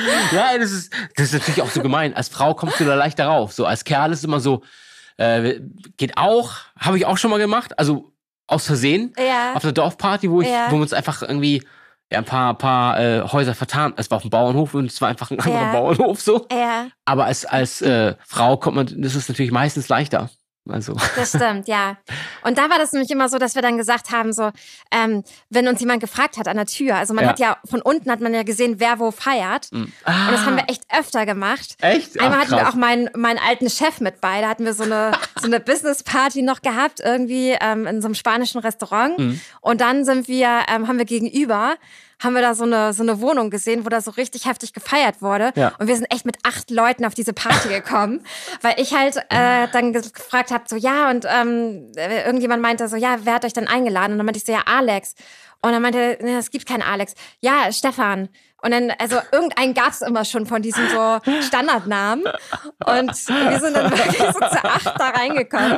Ja, das ist, das ist natürlich auch so gemein. Als Frau kommst du da leicht darauf. So, als Kerl ist es immer so, äh, geht auch, habe ich auch schon mal gemacht, also aus Versehen, ja. auf einer Dorfparty, wo ich, ja. wo wir uns einfach irgendwie ja, ein paar, paar äh, Häuser vertan. Es war auf dem Bauernhof und es war einfach ein anderer ja. Bauernhof so. Ja. Aber als, als äh, Frau kommt man, das ist natürlich meistens leichter. Also. Das stimmt, ja. Und da war das nämlich immer so, dass wir dann gesagt haben, so, ähm, wenn uns jemand gefragt hat an der Tür, also man ja. hat ja, von unten hat man ja gesehen, wer wo feiert. Mhm. Ah. Und das haben wir echt öfter gemacht. Echt? Ach, Einmal hatten krass. wir auch meinen, meinen alten Chef mit bei, da hatten wir so eine, so eine Business-Party noch gehabt, irgendwie ähm, in so einem spanischen Restaurant. Mhm. Und dann sind wir, ähm, haben wir gegenüber, haben wir da so eine, so eine Wohnung gesehen, wo da so richtig heftig gefeiert wurde. Ja. Und wir sind echt mit acht Leuten auf diese Party gekommen, weil ich halt äh, dann gefragt habe, so ja, und ähm, irgendjemand meinte so, ja, wer hat euch denn eingeladen? Und dann meinte ich so, ja, Alex. Und dann meinte er, nee, es gibt keinen Alex. Ja, Stefan. Und dann, also irgendeinen gab es immer schon von diesen so Standardnamen. Und wir sind dann wirklich so zu acht da reingekommen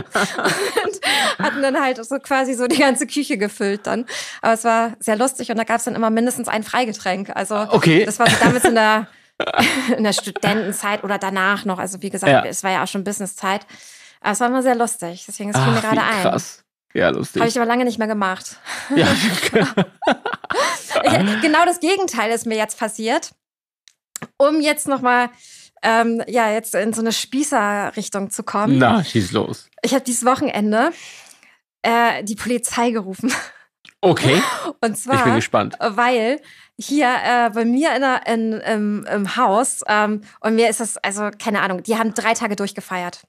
und hatten dann halt so quasi so die ganze Küche gefüllt dann. Aber es war sehr lustig und da gab es dann immer mindestens ein Freigetränk. Also okay. Das war so damals in der, in der Studentenzeit oder danach noch. Also wie gesagt, ja. es war ja auch schon Businesszeit. Aber es war immer sehr lustig. Deswegen, es fiel Ach, mir gerade ein. Krass. Ja, lustig. Habe ich aber lange nicht mehr gemacht. Ja. ich, genau das Gegenteil ist mir jetzt passiert. Um jetzt nochmal, ähm, ja, jetzt in so eine Spießer-Richtung zu kommen. Na, schieß los. Ich habe dieses Wochenende äh, die Polizei gerufen. Okay. Und zwar, ich bin gespannt. Weil hier äh, bei mir in der, in, im, im Haus, ähm, und mir ist das, also keine Ahnung, die haben drei Tage durchgefeiert.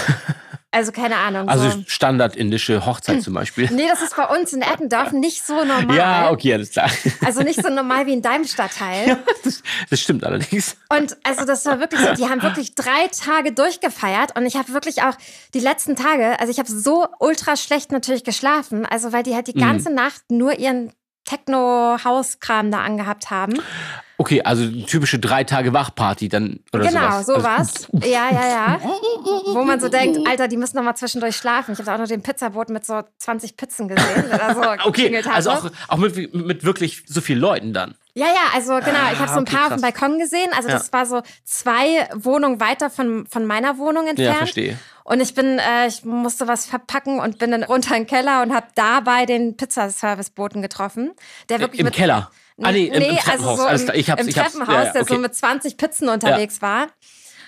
Also keine Ahnung. Also so. standardindische Hochzeit zum Beispiel. Nee, das ist bei uns in Eppendorf nicht so normal. Ja, okay, alles klar. Also nicht so normal wie in deinem Stadtteil. Ja, das, das stimmt allerdings. Und also das war wirklich so, die haben wirklich drei Tage durchgefeiert und ich habe wirklich auch die letzten Tage, also ich habe so ultra schlecht natürlich geschlafen, also weil die halt die ganze mhm. Nacht nur ihren Techno-Hauskram da angehabt haben. Okay, also typische drei Tage Wachparty dann oder genau, sowas. sowas. Also, ja, ja, ja. Wo man so denkt, Alter, die müssen noch mal zwischendurch schlafen. Ich habe auch noch den Pizzaboten mit so zwanzig Pizzen gesehen. Oder so okay, also auch, auch mit, mit wirklich so vielen Leuten dann. Ja, ja, also genau, ich habe so ein okay, paar krass. auf dem Balkon gesehen. Also das ja. war so zwei Wohnungen weiter von, von meiner Wohnung entfernt. Ja, verstehe. Und ich bin, äh, ich musste was verpacken und bin dann runter in den Keller und habe dabei den Pizzaserviceboten getroffen. Der wirklich Im mit, Keller? Ah, nee, im, nee im Treppenhaus. also so Alles im, klar. Ich hab's, im ich hab's. Treppenhaus, Ja, ja, okay. der so mit zwanzig Pizzen unterwegs ja. war.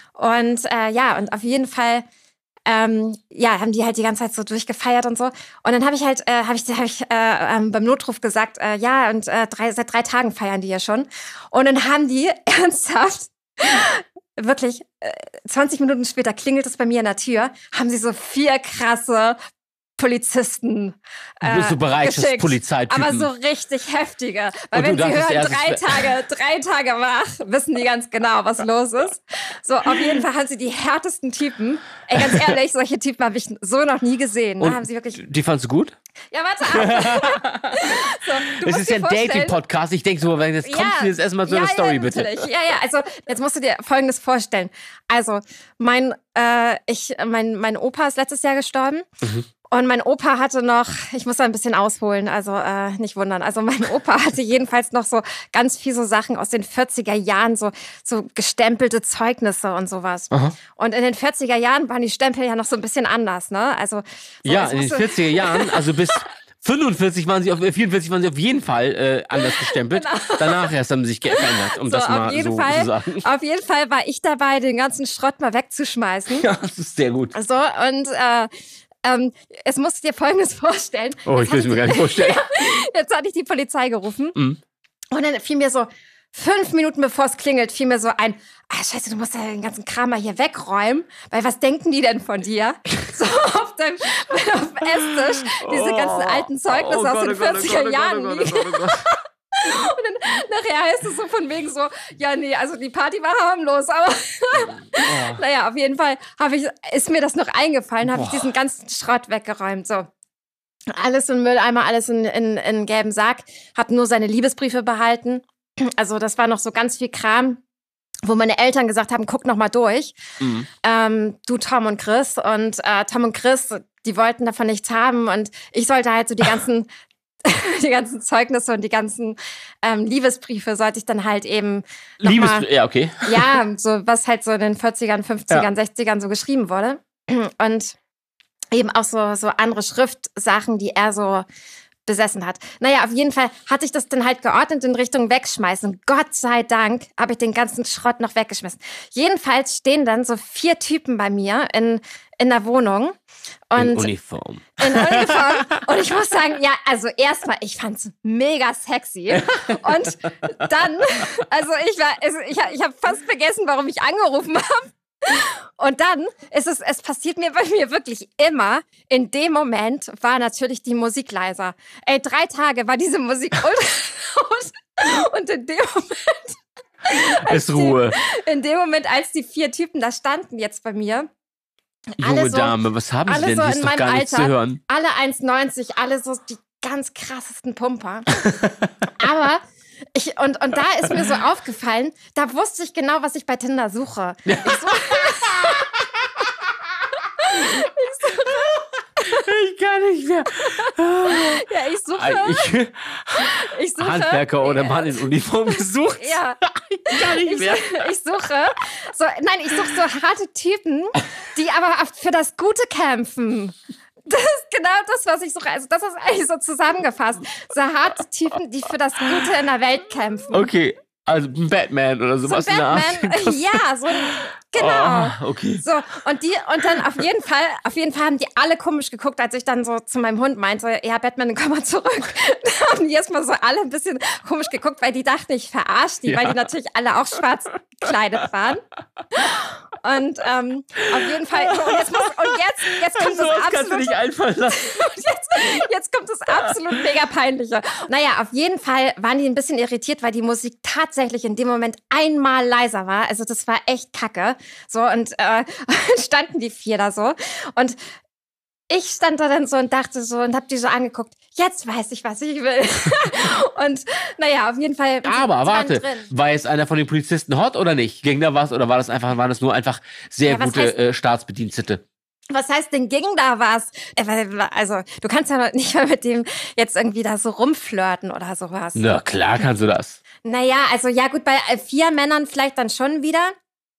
Und äh, ja, und auf jeden Fall ähm, ja, haben die halt die ganze Zeit so durchgefeiert und so. Und dann habe ich halt, äh, habe ich, hab ich äh, ähm, beim Notruf gesagt, äh, ja, und äh, drei, seit drei Tagen feiern die ja schon. Und dann haben die ernsthaft, wirklich, äh, zwanzig Minuten später klingelt es bei mir an der Tür, haben sie so vier krasse Polizisten äh, Du bist so Bereitschaftspolizeitypen. Aber so richtig heftige. Weil Und wenn du sie dachtest hören, erst, drei es Tage, drei Tage wach, wissen die ganz genau, was los ist. So, auf jeden Fall haben sie die härtesten Typen. Ey, ganz ehrlich, solche Typen habe ich so noch nie gesehen. Und Da haben sie wirklich. Die fandst du gut? Ja, warte ab. So, du das musst ist ja dir ein vorstellen- Dating-Podcast. Ich denke so, wenn jetzt kommst Ja. du jetzt erstmal so ja, eine Story, ja, bitte. natürlich. Ja, ja, also jetzt musst du dir Folgendes vorstellen. Also, mein, äh, ich, mein, mein Opa ist letztes Jahr gestorben. Mhm. Und mein Opa hatte noch, ich muss da ein bisschen ausholen, also äh, nicht wundern, also mein Opa hatte jedenfalls noch so ganz viel so Sachen aus den vierziger Jahren, so, so gestempelte Zeugnisse und sowas. Aha. Und in den vierziger Jahren waren die Stempel ja noch so ein bisschen anders, ne? Also so, Ja, es in den musste- vierziger Jahren, also bis fünfundvierzig waren sie auf, äh, vierundvierzig waren sie auf jeden Fall äh, anders gestempelt. Danach erst haben sie sich geändert, um So, das auf mal jeden so Fall, zu sagen. Auf jeden Fall war ich dabei, den ganzen Schrott mal wegzuschmeißen. Ja, das ist sehr gut. So, und äh, ähm, es musst du dir Folgendes vorstellen. Oh, ich will es mir gar nicht vorstellen. Jetzt hatte ich die Polizei gerufen. Mhm. Und dann fiel mir so, fünf Minuten bevor es klingelt, fiel mir so ein, ah scheiße, du musst ja den ganzen Kram mal hier wegräumen, weil was denken die denn von dir? So auf dem, auf dem Esstisch, diese ganzen alten Zeugnisse Oh aus Gott, den oh Gott, oh vierziger Gott, Jahren oh Gott, oh liegen. Gott, oh Gott. Und dann nachher heißt es so von wegen so, ja nee, also die Party war harmlos, aber Oh. naja, auf jeden Fall hab ich, ist mir das noch eingefallen, habe ich Boah. diesen ganzen Schrott weggeräumt, so. Alles in Mülleimer, alles in, in, in einen gelben Sack, hab nur seine Liebesbriefe behalten. Also das war noch so ganz viel Kram, wo meine Eltern gesagt haben, guck noch mal durch. Mhm. Ähm, du, Tom und Chris. Und äh, Tom und Chris, die wollten davon nichts haben. Und ich sollte halt so die ganzen, die ganzen Zeugnisse und die ganzen ähm, Liebesbriefe sollte ich dann halt eben noch Liebes, mal, ja, okay. ja, so was halt so in den vierzigern, fünfzigern, Ja. sechzigern so geschrieben wurde. Und eben auch so, so andere Schriftsachen, die er so besessen hat. Naja, auf jeden Fall hatte ich das dann halt geordnet in Richtung Wegschmeißen. Gott sei Dank habe ich den ganzen Schrott noch weggeschmissen. Jedenfalls stehen dann so vier Typen bei mir in, in der Wohnung. Und In Uniform. in Uniform. Und ich muss sagen, ja, also erstmal, ich fand's mega sexy. Und dann, also ich war, also ich, ich habe fast vergessen, warum ich angerufen habe. Und dann ist es, es passiert mir bei mir wirklich immer, in dem Moment war natürlich die Musik leiser. Ey, drei Tage war diese Musik ultra laut. Und in dem Moment, Ist Ruhe. die, in dem Moment, als die vier Typen da standen jetzt bei mir, Junge alle so- Dame, was haben Sie alle denn? so Hier in ist doch meinem gar nichts zu Alter. hören. alle eins neunzig, alle so die ganz krassesten Pumper. Aber ich, und, und da ist mir so aufgefallen, da wusste ich genau, was ich bei Tinder suche. Ich suche, Ich kann nicht mehr. ja, ich suche, Ich, ich suche. Handwerker oder Mann in Uniform gesucht. Ja, Ich kann nicht ich, mehr. ich suche, so, nein, ich suche so harte Typen, die aber für das Gute kämpfen. Das ist genau das, was ich suche. Also das ist eigentlich so zusammengefasst. So harte Typen, die für das Gute in der Welt kämpfen. Okay, also ein Batman oder So sowas in der Art. Batman, ja, so ein, genau. Oh, okay. So, und die, und dann auf jeden Fall, auf jeden Fall haben die alle komisch geguckt, als ich dann so zu meinem Hund meinte, ja, Batman, komm mal zurück. Da haben die erstmal so alle ein bisschen komisch geguckt, weil die dachten, ich verarsche die, Ja. weil die natürlich alle auch schwarz gekleidet waren. Und ähm, auf jeden Fall, so, und jetzt, muss, und jetzt, jetzt kommt So das was kannst du absolut nicht einfallen lassen. jetzt, jetzt kommt das absolut mega peinliche. Naja, auf jeden Fall waren die ein bisschen irritiert, weil die Musik tatsächlich in dem Moment einmal leiser war. Also das war echt kacke. So, und äh, standen die vier da so. Und ich stand da dann so und dachte so und hab die so angeguckt, jetzt weiß ich, was ich will. Und naja, auf jeden Fall. die Aber waren warte, drin. war jetzt einer von den Polizisten hot oder nicht? Ging da was oder war das einfach, waren das nur einfach sehr Ja, was gute heißt- äh, Staatsbedienstete? Was heißt denn, ging da was? Äh, weil- Also, du kannst ja nicht mal mit dem jetzt irgendwie da so rumflirten oder sowas. Na klar kannst du das. Naja, also ja gut, bei äh, vier Männern vielleicht dann schon wieder.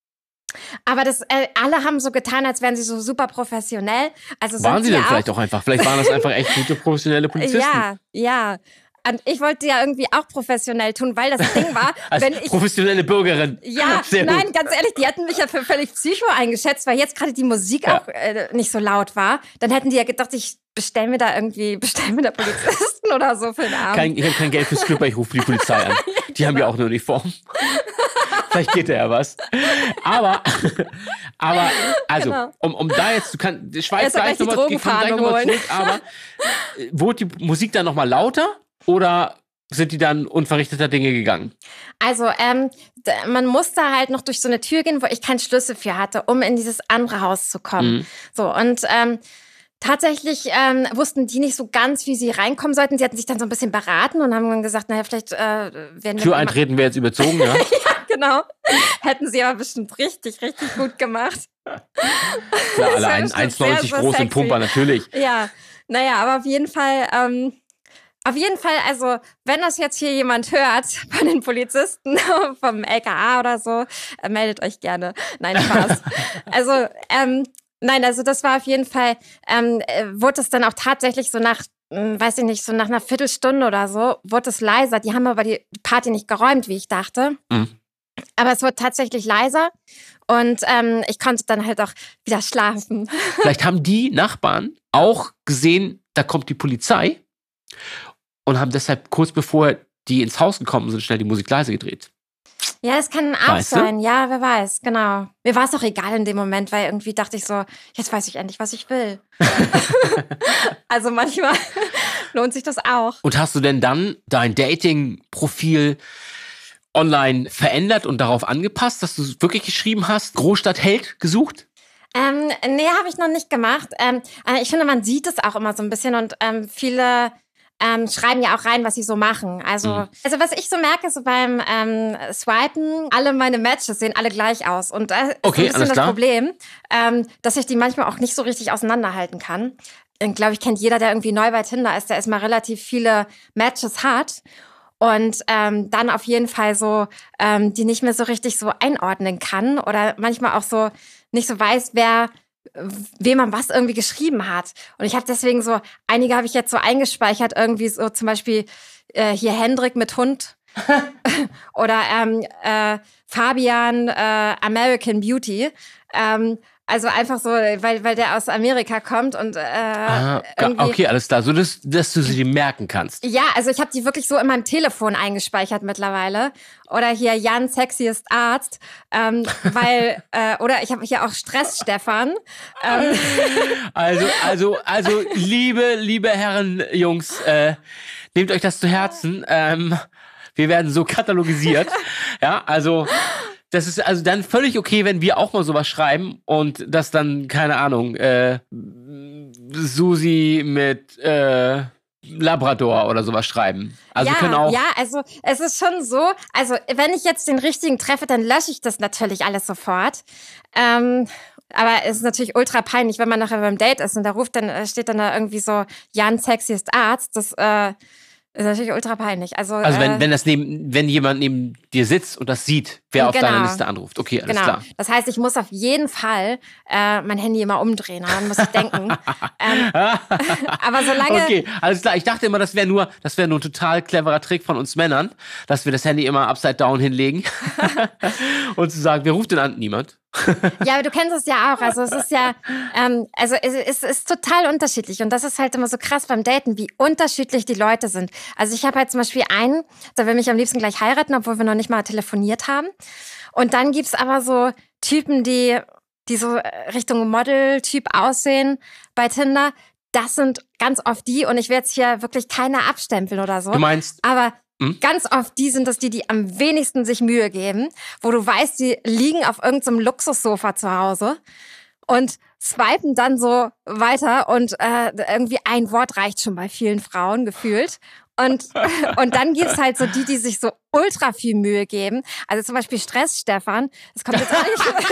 Aber das, äh, alle haben so getan, als wären sie so super professionell. Also sind Waren sie denn auch, vielleicht auch einfach? Vielleicht waren das einfach echt gute professionelle Polizisten. Ja, ja. Und ich wollte ja irgendwie auch professionell tun, weil das Ding war, Als wenn ich... professionelle Bürgerin. Ja, Sehr nein, gut. ganz ehrlich, die hätten mich ja für völlig psycho eingeschätzt, weil jetzt gerade die Musik Ja. auch äh, nicht so laut war. Dann hätten die ja gedacht, ich bestell mir da irgendwie, bestell mir da Polizisten oder so für den Abend. Kein, ich habe kein Geld fürs Club, ich rufe die Polizei an. Die haben ja auch eine Uniform. Vielleicht geht da ja was. Aber, aber also, Genau. um, um da jetzt, du kannst, Schweiz Erst mal gleich gleich die nochmal gleich Drogenfahndung noch mal holen. zurück, aber äh, wurde die Musik dann nochmal lauter oder sind die dann unverrichteter Dinge gegangen? Also, ähm, d- man musste halt noch durch so eine Tür gehen, wo ich keinen Schlüssel für hatte, um in dieses andere Haus zu kommen. Mhm. So, und ähm, tatsächlich ähm, wussten die nicht so ganz, wie sie reinkommen sollten. Sie hatten sich dann so ein bisschen beraten und haben dann gesagt, naja, vielleicht äh, werden wir... Tür eintreten wäre jetzt überzogen, ja? Genau. Hätten sie aber bestimmt richtig, richtig gut gemacht. Klar, alle war ein- bestimmt eins neunzig sehr, sehr groß im sexy. Pumper, natürlich. Ja, naja, aber auf jeden Fall... Ähm, Auf jeden Fall, also, wenn das jetzt hier jemand hört von den Polizisten vom L K A oder so, äh, meldet euch gerne. Nein, Spaß. Also, ähm, nein, also das war auf jeden Fall, ähm, äh, wurde es dann auch tatsächlich so nach, mh, weiß ich nicht, so nach einer Viertelstunde oder so, wurde es leiser. Die haben aber die Party nicht geräumt, wie ich dachte. Mhm. Aber es wurde tatsächlich leiser und ähm, ich konnte dann halt auch wieder schlafen. Vielleicht haben die Nachbarn auch gesehen, da kommt die Polizei und haben deshalb kurz bevor die ins Haus gekommen sind, schnell die Musik leise gedreht. Ja, das kann auch Weißt du? sein. Ja, wer weiß, genau. Mir war es auch egal in dem Moment, weil irgendwie dachte ich so, jetzt weiß ich endlich, was ich will. Also manchmal lohnt sich das auch. Und hast du denn dann dein Dating-Profil online verändert und darauf angepasst, dass du wirklich geschrieben hast, Großstadtheld gesucht? Ähm, nee, habe ich noch nicht gemacht. Ähm, äh, ich finde, man sieht es auch immer so ein bisschen und ähm, viele ähm, schreiben ja auch rein, was sie so machen. Also, Mhm. also was ich so merke, so beim ähm, Swipen, alle meine Matches sehen alle gleich aus. Und da ist Okay, so ein bisschen alles das klar. Problem, ähm, dass ich die manchmal auch nicht so richtig auseinanderhalten kann. Ich glaube, ich kennt jeder, der irgendwie neu bei Tinder ist, der erstmal relativ viele Matches hat. Und ähm, dann auf jeden Fall so, ähm, die nicht mehr so richtig so einordnen kann oder manchmal auch so nicht so weiß, wer wem man was irgendwie geschrieben hat. Und ich habe deswegen so, einige habe ich jetzt so eingespeichert, irgendwie so zum Beispiel äh, hier Hendrik mit Hund oder ähm, äh, Fabian äh, American Beauty. Ähm, also einfach so, weil, weil der aus Amerika kommt und äh, Ah, irgendwie... okay, alles klar. So, dass, dass du sie dir merken kannst. Ja, also ich habe die wirklich so in meinem Telefon eingespeichert mittlerweile. Oder hier Jan Sexiest Arzt. Ähm, weil, äh, oder ich habe hier auch Stress Stefan. Ähm, Also, also, also, liebe, liebe Herren, Jungs, äh, nehmt euch das zu Herzen. Ähm, wir werden so katalogisiert. Ja, also, das ist also dann völlig okay, wenn wir auch mal sowas schreiben und das dann, keine Ahnung, äh, Susi mit äh, Labrador oder sowas schreiben. Also ja, können auch. ja, also es ist schon so, also wenn ich jetzt den richtigen treffe, dann lösche ich das natürlich alles sofort. Ähm, aber es ist natürlich ultra peinlich, wenn man nachher beim Date ist und da ruft dann, äh, steht dann da irgendwie so Jan Sexiest Arzt. Das äh, ist natürlich ultra peinlich. Also, Also wenn, äh, wenn das neben, wenn jemand neben dir sitzt und das sieht, wer auf Genau. deiner Liste anruft. Okay, alles Genau. klar. Das heißt, ich muss auf jeden Fall äh, mein Handy immer umdrehen. Daran muss ich denken. ähm, aber solange... Okay, alles klar. Ich dachte immer, das wäre nur, das wäre nur ein total cleverer Trick von uns Männern, dass wir das Handy immer upside down hinlegen und zu sagen, wer ruft denn an? Niemand. Ja, aber du kennst es ja auch. Also es ist ja, ähm, also es, es ist total unterschiedlich. Und das ist halt immer so krass beim Daten, wie unterschiedlich die Leute sind. Also ich habe halt zum Beispiel einen, der will mich am liebsten gleich heiraten, obwohl wir noch nicht mal telefoniert haben. Und dann gibt's aber so Typen, die, die so Richtung Model-Typ aussehen bei Tinder. Das sind ganz oft die, und ich werde jetzt hier wirklich keine abstempeln oder so. Du meinst, Aber Hm? ganz oft die sind das die, die am wenigsten sich Mühe geben, wo du weißt, die liegen auf irgendeinem Luxussofa zu Hause und swipen dann so weiter und äh, irgendwie ein Wort reicht schon bei vielen Frauen gefühlt. Und, und dann gibt's halt so die, die sich so ultra viel Mühe geben. Also zum Beispiel Stress Stefan. Das kommt jetzt eigentlich...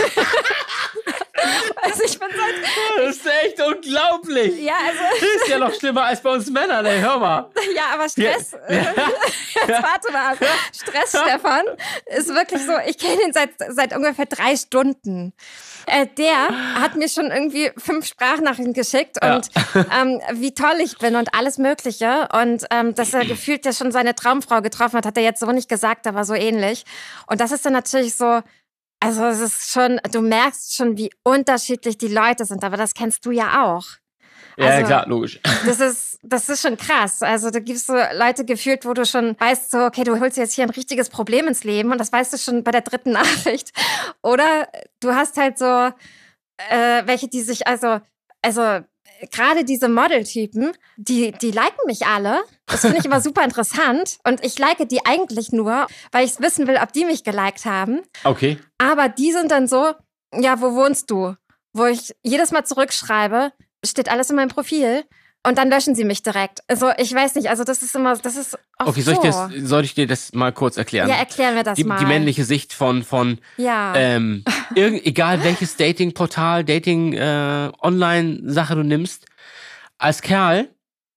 Also ich bin seit... das ist echt unglaublich. Ja, also... Das ist ja noch schlimmer als bei uns Männern, ey, hör mal. Ja, aber Stress... Ja. Jetzt warte mal. Stress Stefan ist wirklich so... Ich kenne ihn seit, seit ungefähr drei Stunden. Äh, der hat mir schon irgendwie fünf Sprachnachrichten geschickt und ja. ähm, wie toll ich bin und alles Mögliche. Und ähm, dass er gefühlt ja schon seine Traumfrau getroffen hat, hat er jetzt so nicht gesagt, aber so ähnlich. Und das ist dann natürlich so... Also es ist schon, du merkst schon, wie unterschiedlich die Leute sind, aber das kennst du ja auch. Ja, Also, klar, logisch. Das ist, das ist schon krass. Also da gibt's so Leute gefühlt, wo du schon weißt, so, okay, du holst jetzt hier ein richtiges Problem ins Leben und das weißt du schon bei der dritten Nachricht. Oder du hast halt so äh, welche, die sich, also, also gerade diese Modeltypen, die, die liken mich alle. Das finde ich immer super interessant. Und ich like die eigentlich nur, weil ich wissen will, ob die mich geliked haben. Okay. Aber die sind dann so, ja, wo wohnst du? Wo ich jedes Mal zurückschreibe, steht alles in meinem Profil. Und dann löschen sie mich direkt. Also ich weiß nicht, also das ist immer, das ist oft Okay, soll ich, so. das, soll ich dir das mal kurz erklären? Ja, erklären wir das die, mal. Die männliche Sicht von, von ja. ähm, irgend, egal welches Dating-Portal, Dating-Online-Sache du nimmst, als Kerl,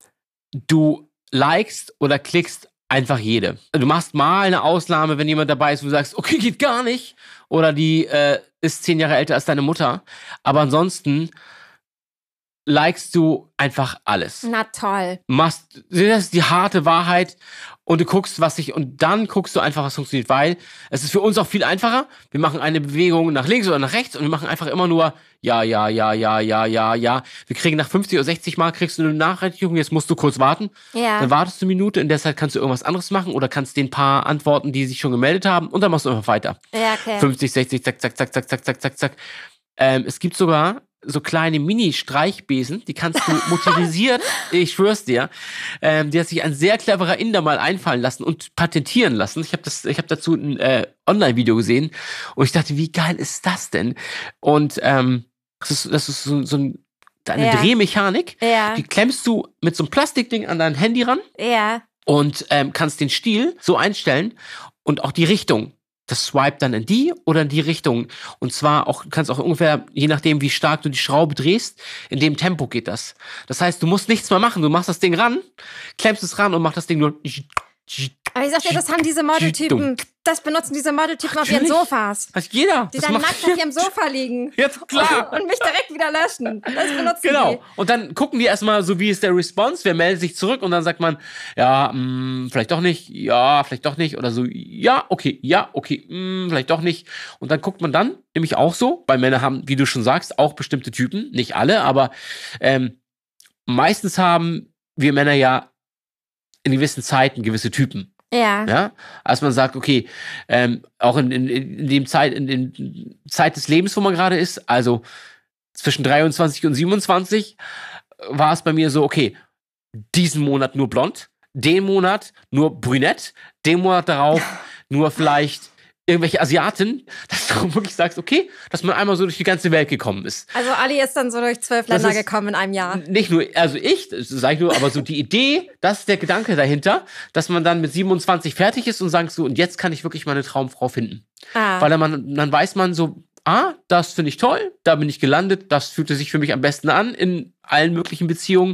du likest oder klickst einfach jede. Du machst mal eine Ausnahme, wenn jemand dabei ist, wo du sagst, okay, geht gar nicht. Oder die äh, ist zehn Jahre älter als deine Mutter. Aber ansonsten likest du einfach alles. Na toll. Machst, das ist die harte Wahrheit und du guckst, was sich, und dann guckst du einfach, was funktioniert, weil es ist für uns auch viel einfacher. Wir machen eine Bewegung nach links oder nach rechts und wir machen einfach immer nur ja, ja, ja, ja, ja, ja, ja. Wir kriegen nach fünfzig oder sechzig Mal kriegst du eine Nachrichtung, jetzt musst du kurz warten. Ja. Dann wartest du eine Minute, in der Zeit kannst du irgendwas anderes machen oder kannst den paar antworten, die sich schon gemeldet haben und dann machst du einfach weiter. Ja, okay. fünfzig, sechzig, zack, zack, zack, zack, zack, zack, zack, zack. Ähm, es gibt sogar so kleine Mini-Streichbesen, die kannst du motorisiert, ich schwör's dir, ähm, die hat sich ein sehr cleverer Inder mal einfallen lassen und patentieren lassen. Ich habe das, ich habe dazu ein äh, Online-Video gesehen und ich dachte, wie geil ist das denn? Und ähm, das ist, das ist so, so ein, eine Ja. Drehmechanik, Ja. die klemmst du mit so einem Plastikding an dein Handy ran Ja. und ähm, kannst den Stiel so einstellen und auch die Richtung. Das swipe dann in die oder in die Richtung. Und zwar auch, kannst auch ungefähr, je nachdem, wie stark du die Schraube drehst, in dem Tempo geht das. Das heißt, du musst nichts mehr machen. Du machst das Ding ran, klemmst es ran und machst das Ding nur. Aber ich sag dir, das haben diese Modeltypen, das benutzen diese Modeltypen auf ihren Natürlich. Sofas. Hat jeder. Die Das dann macht nackt auf ihrem Sofa liegen. jetzt klar. Und mich direkt wieder löschen. Das benutzen Genau. die. Und dann gucken die erstmal, so wie ist der Response, wer meldet sich zurück und dann sagt man, ja, mh, vielleicht doch nicht, ja, vielleicht doch nicht oder so, ja, okay, ja, okay, mh, vielleicht doch nicht. Und dann guckt man dann, nämlich auch so, weil Männer haben, wie du schon sagst, auch bestimmte Typen, nicht alle, aber ähm, meistens haben wir Männer ja in gewissen Zeiten gewisse Typen. Ja. Ja, als man sagt, okay, ähm, auch in, in, in dem Zeit, in, in Zeit des Lebens, wo man gerade ist, also zwischen dreiundzwanzig und siebenundzwanzig, war es bei mir so, okay, diesen Monat nur blond, den Monat nur brünett, den Monat darauf nur vielleicht irgendwelche Asiaten, dass du wirklich sagst, okay, dass man einmal so durch die ganze Welt gekommen ist. Also Ali ist dann so durch zwölf Das Länder ist- gekommen in einem Jahr. Nicht nur, also ich, das sage ich nur, aber so die Idee, das ist der Gedanke dahinter, dass man dann mit siebenundzwanzig fertig ist und sagt so, und jetzt kann ich wirklich meine Traumfrau finden. Ah. Weil dann, man, dann weiß man so, ah, das finde ich toll, da bin ich gelandet, das fühlte sich für mich am besten an in allen möglichen Beziehungen.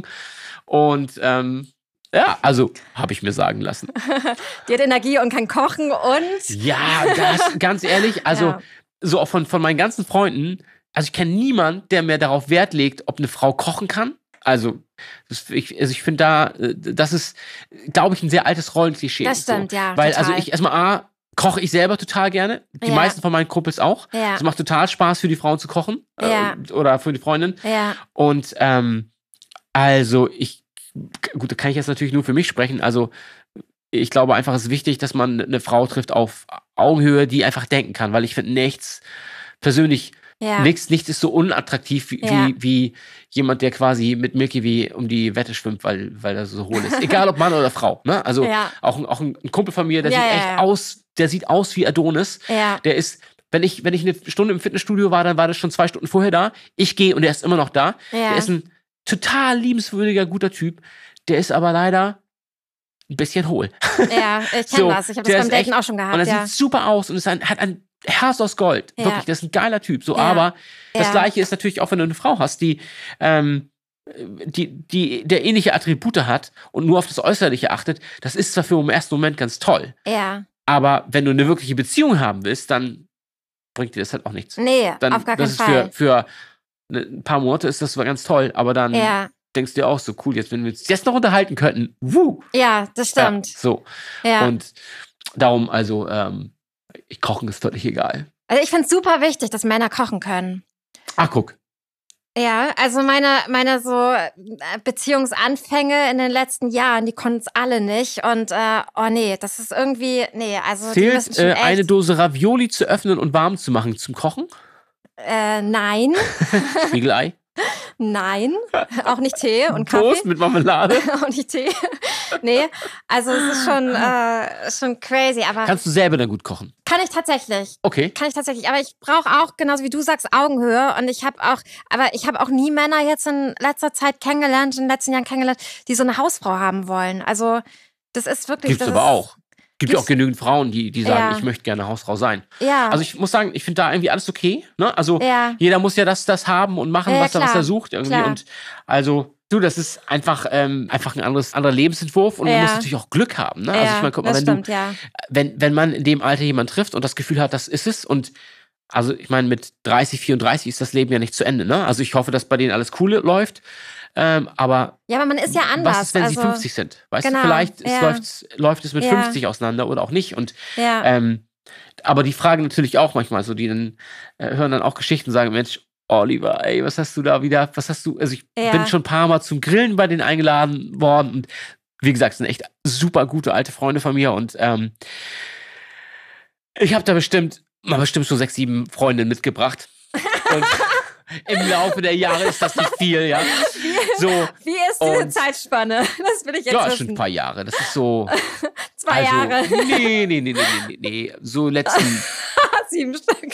Und ähm, ja, also habe ich mir sagen lassen. Die hat Energie und kann kochen und Ja, das, ganz ehrlich, also Ja. so auch von, von meinen ganzen Freunden, also ich kenne niemanden, der mehr darauf Wert legt, ob eine Frau kochen kann. Also, das, ich, also ich finde da, äh, das ist, glaube ich, ein sehr altes Rollenklischee. Das stimmt, so. ja, Weil, total. also ich erstmal A, koche ich selber total gerne. Die Ja. meisten von meinen Kumpels auch. Ja. Es macht total Spaß für die Frauen zu kochen. Ja. Äh, oder für die Freundin. ja. Und ähm, also ich, gut, da kann ich jetzt natürlich nur für mich sprechen. Also ich glaube einfach, es ist wichtig, dass man eine Frau trifft auf Augenhöhe, die einfach denken kann, weil ich finde nichts, persönlich, Ja. nichts, nichts ist so unattraktiv wie, Ja. wie, wie jemand, der quasi mit Milky Way um die Wette schwimmt, weil, weil er so hohl ist. Egal ob Mann oder Frau. Ne? Also Ja. auch, ein- auch ein Kumpel von mir, der Ja, sieht ja, echt ja. aus, der sieht aus wie Adonis. Ja. Der ist, wenn ich, wenn ich eine Stunde im Fitnessstudio war, dann war das schon zwei Stunden vorher da. Ich gehe und der ist immer noch da. Ja. Der ist ein total liebenswürdiger, guter Typ. Der ist aber leider ein bisschen hohl. Ja, ich kenne So, das. Ich habe der das beim ist Daten echt- auch schon Und er gehabt, ja. sieht super aus und ist ein, hat ein Herz aus Gold. Ja. Wirklich, das ist ein geiler Typ. So, Ja. aber das Ja. Gleiche ist natürlich auch, wenn du eine Frau hast, die, ähm, die, die, der ähnliche Attribute hat und nur auf das Äußerliche achtet. Das ist zwar für im ersten Moment ganz toll, Ja. aber wenn du eine wirkliche Beziehung haben willst, dann bringt dir das halt auch nichts. Nee, Dann, auf gar keinen das ist Fall. für, für ne- ein paar Monate ist das zwar ganz toll, aber dann Ja. denkst du dir auch so, cool, jetzt, wenn wir uns jetzt noch unterhalten könnten, wuh. Ja, das stimmt. Ja, so. Ja. Und darum, also, ähm, ich kochen ist völlig egal. Also ich finde es super wichtig, dass Männer kochen können. Ach, guck. Ja, also meine, meine so äh, Beziehungsanfänge in den letzten Jahren, die konnten es alle nicht. Und äh, oh nee, das ist irgendwie, nee, also die müssen Zählt schon äh, echt, eine Dose Ravioli zu öffnen und warm zu machen zum Kochen? äh, nein, Spiegelei? nein, auch nicht Tee und Kaffee. Toast mit Marmelade? Auch nicht Tee. Nee, also es ist schon, äh, schon crazy, aber Kannst du selber dann gut kochen? kann ich tatsächlich. Okay. Kann ich tatsächlich, aber ich brauche auch, genauso wie du sagst, Augenhöhe. Und ich habe auch, aber ich habe auch nie Männer jetzt in letzter Zeit kennengelernt, in den letzten Jahren kennengelernt, die so eine Hausfrau haben wollen. Also das ist wirklich. Gibt's das aber ist, auch. Gibt ja auch gibt's- genügend Frauen, die, die sagen, Ja. ich möchte gerne Hausfrau sein. Ja. Also ich muss sagen, ich finde da irgendwie alles okay. Ne? Also Ja. jeder muss ja das, das haben und machen, Ja, was, er, was klar. er sucht irgendwie. Klar. Und also, du, das ist einfach, ähm, einfach ein anderes, anderer Lebensentwurf und Ja. man muss natürlich auch Glück haben. Ne? Also ja, ich meine, guck mal, das wenn stimmt, du, ja. wenn, wenn man in dem Alter jemanden trifft und das Gefühl hat, das ist es und Also ich meine, mit dreißig, vierunddreißig ist das Leben ja nicht zu Ende, ne? Also ich hoffe, dass bei denen alles cool läuft. Ähm, aber Ja, aber man ist ja anders. was ist, wenn also, sie fünfzig sind? Weißt genau, du, vielleicht ja. es läuft, läuft es mit Ja. fünfzig auseinander oder auch nicht. Und Ja. ähm, aber die fragen natürlich auch manchmal so, die dann äh, hören dann auch Geschichten und sagen, Mensch, Oliver, ey, was hast du da wieder, was hast du, also ich Ja. bin schon ein paar Mal zum Grillen bei denen eingeladen worden und wie gesagt, sind echt super gute alte Freunde von mir und ähm, ich habe da bestimmt, mal bestimmt so sechs, sieben Freundinnen mitgebracht und im Laufe der Jahre ist das nicht viel, ja. So, Wie ist diese und- Zeitspanne? Das will ich jetzt ja, ist wissen. schon ein paar Jahre. Das ist so. Zwei also, Jahre. Nee, nee, nee, nee, nee, nee, nee. So letzten Sieben Stück.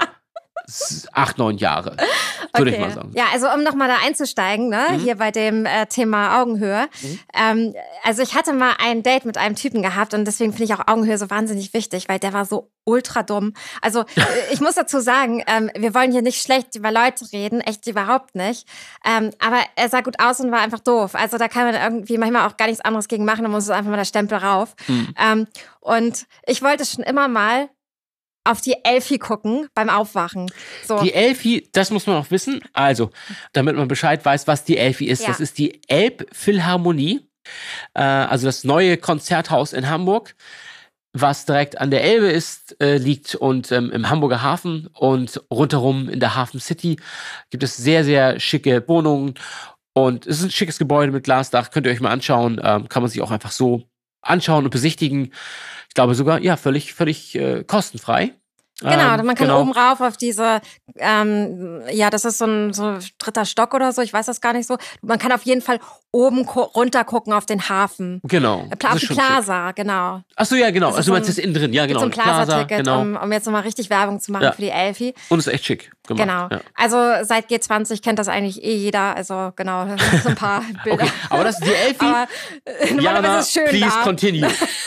s- acht, neun Jahre. Würde ich mal sagen. Ja, also um nochmal da einzusteigen, ne, Mhm. hier bei dem äh, Thema Augenhöhe. Mhm. Ähm, also ich hatte mal ein Date mit einem Typen gehabt und deswegen finde ich auch Augenhöhe so wahnsinnig wichtig, weil der war so ultra dumm. Also äh, ich muss dazu sagen, ähm, wir wollen hier nicht schlecht über Leute reden, echt überhaupt nicht. Ähm, aber er sah gut aus und war einfach doof. Also da kann man irgendwie manchmal auch gar nichts anderes gegen machen, da muss es einfach mal der Stempel rauf. Mhm. Ähm, und ich wollte schon immer mal auf die Elfi gucken beim Aufwachen. So. Die Elfi, das muss man auch wissen. Also, damit man Bescheid weiß, was die Elfi ist. Ja. Das ist die Elbphilharmonie. Äh, also das neue Konzerthaus in Hamburg, was direkt an der Elbe ist, äh, liegt und ähm, im Hamburger Hafen und rundherum in der Hafen City gibt es sehr, sehr schicke Wohnungen und es ist ein schickes Gebäude mit Glasdach. Könnt ihr euch mal anschauen. Ähm, kann man sich auch einfach so anschauen und besichtigen. Ich glaube sogar, ja, völlig, völlig äh, kostenfrei. Genau, Ähm, man kann genau. oben rauf auf diese, ähm, ja, das ist so ein so dritter Stock oder so, ich weiß das gar nicht so. Man kann auf jeden Fall oben ko- runter gucken auf den Hafen. Genau. Äh, Das Auf ist die schon schick. Plaza, genau. Ach so, ja, genau. Das ist Also du meinst so ein- das innen drin, ja, Gibt genau. so ein Plaza-Ticket, genau. um, um jetzt nochmal richtig Werbung zu machen Ja. für die Elfi. Und ist echt schick gemacht. Genau. Ja. Also seit G zwanzig kennt das eigentlich eh jeder. Also genau, so ein paar Bilder. Okay, aber das ist die Elfi. Aber äh, normalerweise Jana, ist es schön please da. continue.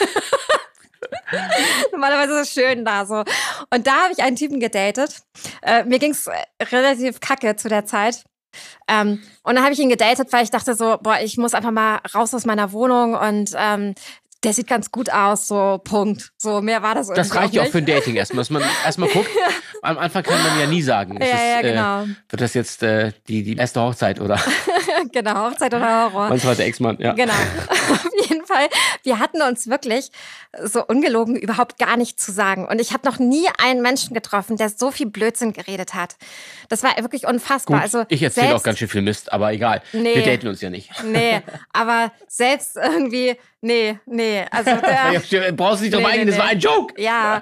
Normalerweise ist es schön da so. Und da habe ich einen Typen gedatet. Äh, mir ging's äh, relativ kacke zu der Zeit. Ähm, und dann habe ich ihn gedatet, weil ich dachte so, boah, ich muss einfach mal raus aus meiner Wohnung und ähm, der sieht ganz gut aus, so Punkt. So, mehr war das irgendwie Das reicht ja auch nicht. für ein Dating erstmal, dass man erstmal guckt. Am Anfang kann man ja nie sagen. Ja, ist, ja, äh, genau. wird das jetzt äh, die, die erste Hochzeit oder Genau, Hochzeit oder Horror. mein zweiter Ex-Mann? Ja. Genau. Auf jeden Fall. Wir hatten uns wirklich so ungelogen überhaupt gar nicht zu sagen. Und ich habe noch nie einen Menschen getroffen, der so viel Blödsinn geredet hat. Das war wirklich unfassbar. Gut, Also ich erzähle auch selbst- ganz schön viel Mist, aber egal. Nee. Wir daten uns ja nicht. Nee, aber selbst irgendwie, nee, nee. Also der, Ja, brauchst du nicht drauf Nee, eingehen, nee, das war nee. ein Joke. ja,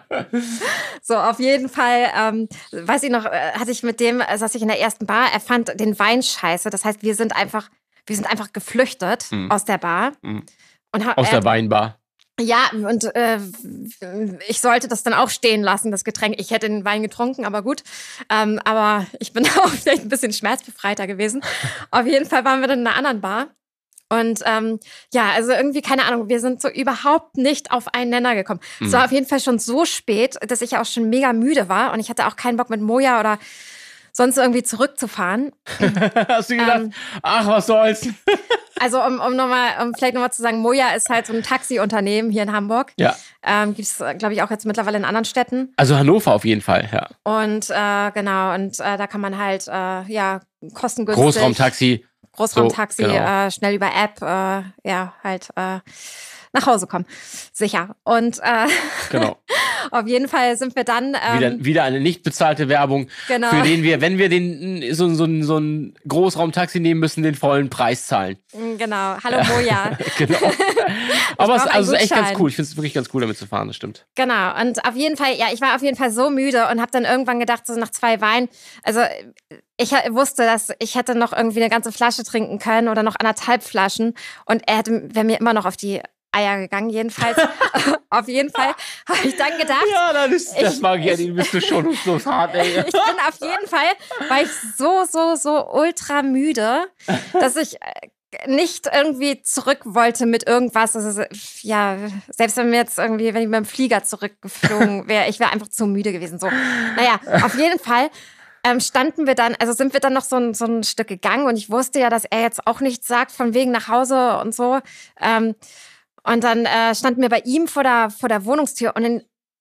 so auf jeden Fall, ähm, weiß ich noch, äh, hatte ich mit dem, äh, saß ich in der ersten Bar, er fand den Wein scheiße. Das heißt, wir sind einfach, wir sind einfach geflüchtet Mhm. aus der Bar. Mhm. Und ha- Aus er, der Weinbar. Ja, und äh, ich sollte das dann auch stehen lassen, das Getränk. Ich hätte den Wein getrunken, aber gut. Ähm, aber ich bin auch vielleicht ein bisschen schmerzbefreiter gewesen. Auf jeden Fall waren wir dann in einer anderen Bar. Und ähm, ja, also irgendwie, keine Ahnung, wir sind so überhaupt nicht auf einen Nenner gekommen. Es war auf jeden Fall schon so spät, dass ich auch schon mega müde war. Und ich hatte auch keinen Bock mit Moja oder sonst irgendwie zurückzufahren. Hast du gedacht, Ähm. ach, was soll's? Also um, um nochmal, um vielleicht nochmal zu sagen, Moja ist halt so ein Taxiunternehmen hier in Hamburg. Ja. Ähm, Gibt es, glaube ich, auch jetzt mittlerweile in anderen Städten. Also Hannover auf jeden Fall, ja. Und äh, genau, und äh, da kann man halt, äh, ja, kostengünstig. Großraumtaxi. Großraumtaxi, So, genau. äh, schnell über App, äh, ja, halt äh, nach Hause kommen. Sicher. Und äh, Genau. auf jeden Fall sind wir dann. Ähm, Wieder, wieder eine nicht bezahlte Werbung, Genau. für den wir, wenn wir den so, so, so ein Großraumtaxi nehmen müssen, den vollen Preis zahlen. Genau. Hallo Moja. Genau. Aber es brauch ist einen also echt ganz Gutschein. cool. Ich finde es wirklich ganz cool, damit zu fahren, das stimmt. Genau, und auf jeden Fall, ja, ich war auf jeden Fall so müde und habe dann irgendwann gedacht, so nach zwei Weinen, also ich wusste, dass ich hätte noch irgendwie eine ganze Flasche trinken können oder noch anderthalb Flaschen und er hätte, wäre mir immer noch auf die Eier gegangen, jedenfalls. Auf jeden Fall habe ich dann gedacht, Ja, das, ist, das Ich- mag ich ja ich- nicht. Bist du schon los hart, ey. ich bin auf jeden Fall, war ich so, so, so ultra müde, dass ich äh, nicht irgendwie zurück wollte mit irgendwas. Also, ja, selbst wenn wir jetzt irgendwie, wenn ich mit dem Flieger zurückgeflogen wäre, ich wäre einfach zu müde gewesen. So, naja, auf jeden Fall ähm, standen wir dann, also sind wir dann noch so ein, so ein Stück gegangen und ich wusste ja, dass er jetzt auch nichts sagt von wegen nach Hause und so. Ähm, und dann äh, standen wir bei ihm vor der, vor der Wohnungstür und in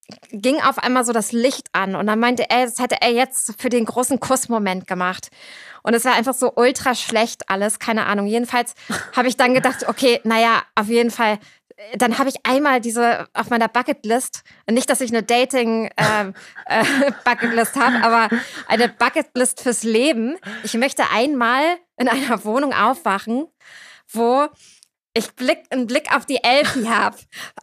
ging auf einmal so das Licht an und dann meinte er, das hätte er jetzt für den großen Kussmoment gemacht. Und es war einfach so ultra schlecht alles, keine Ahnung. Jedenfalls habe ich dann gedacht, okay, naja, auf jeden Fall, dann habe ich einmal diese auf meiner Bucketlist, nicht, dass ich eine Dating-Bucketlist äh, äh, habe, aber eine Bucketlist fürs Leben. Ich möchte einmal in einer Wohnung aufwachen, wo ich Blick, einen Blick auf die Elfi habe.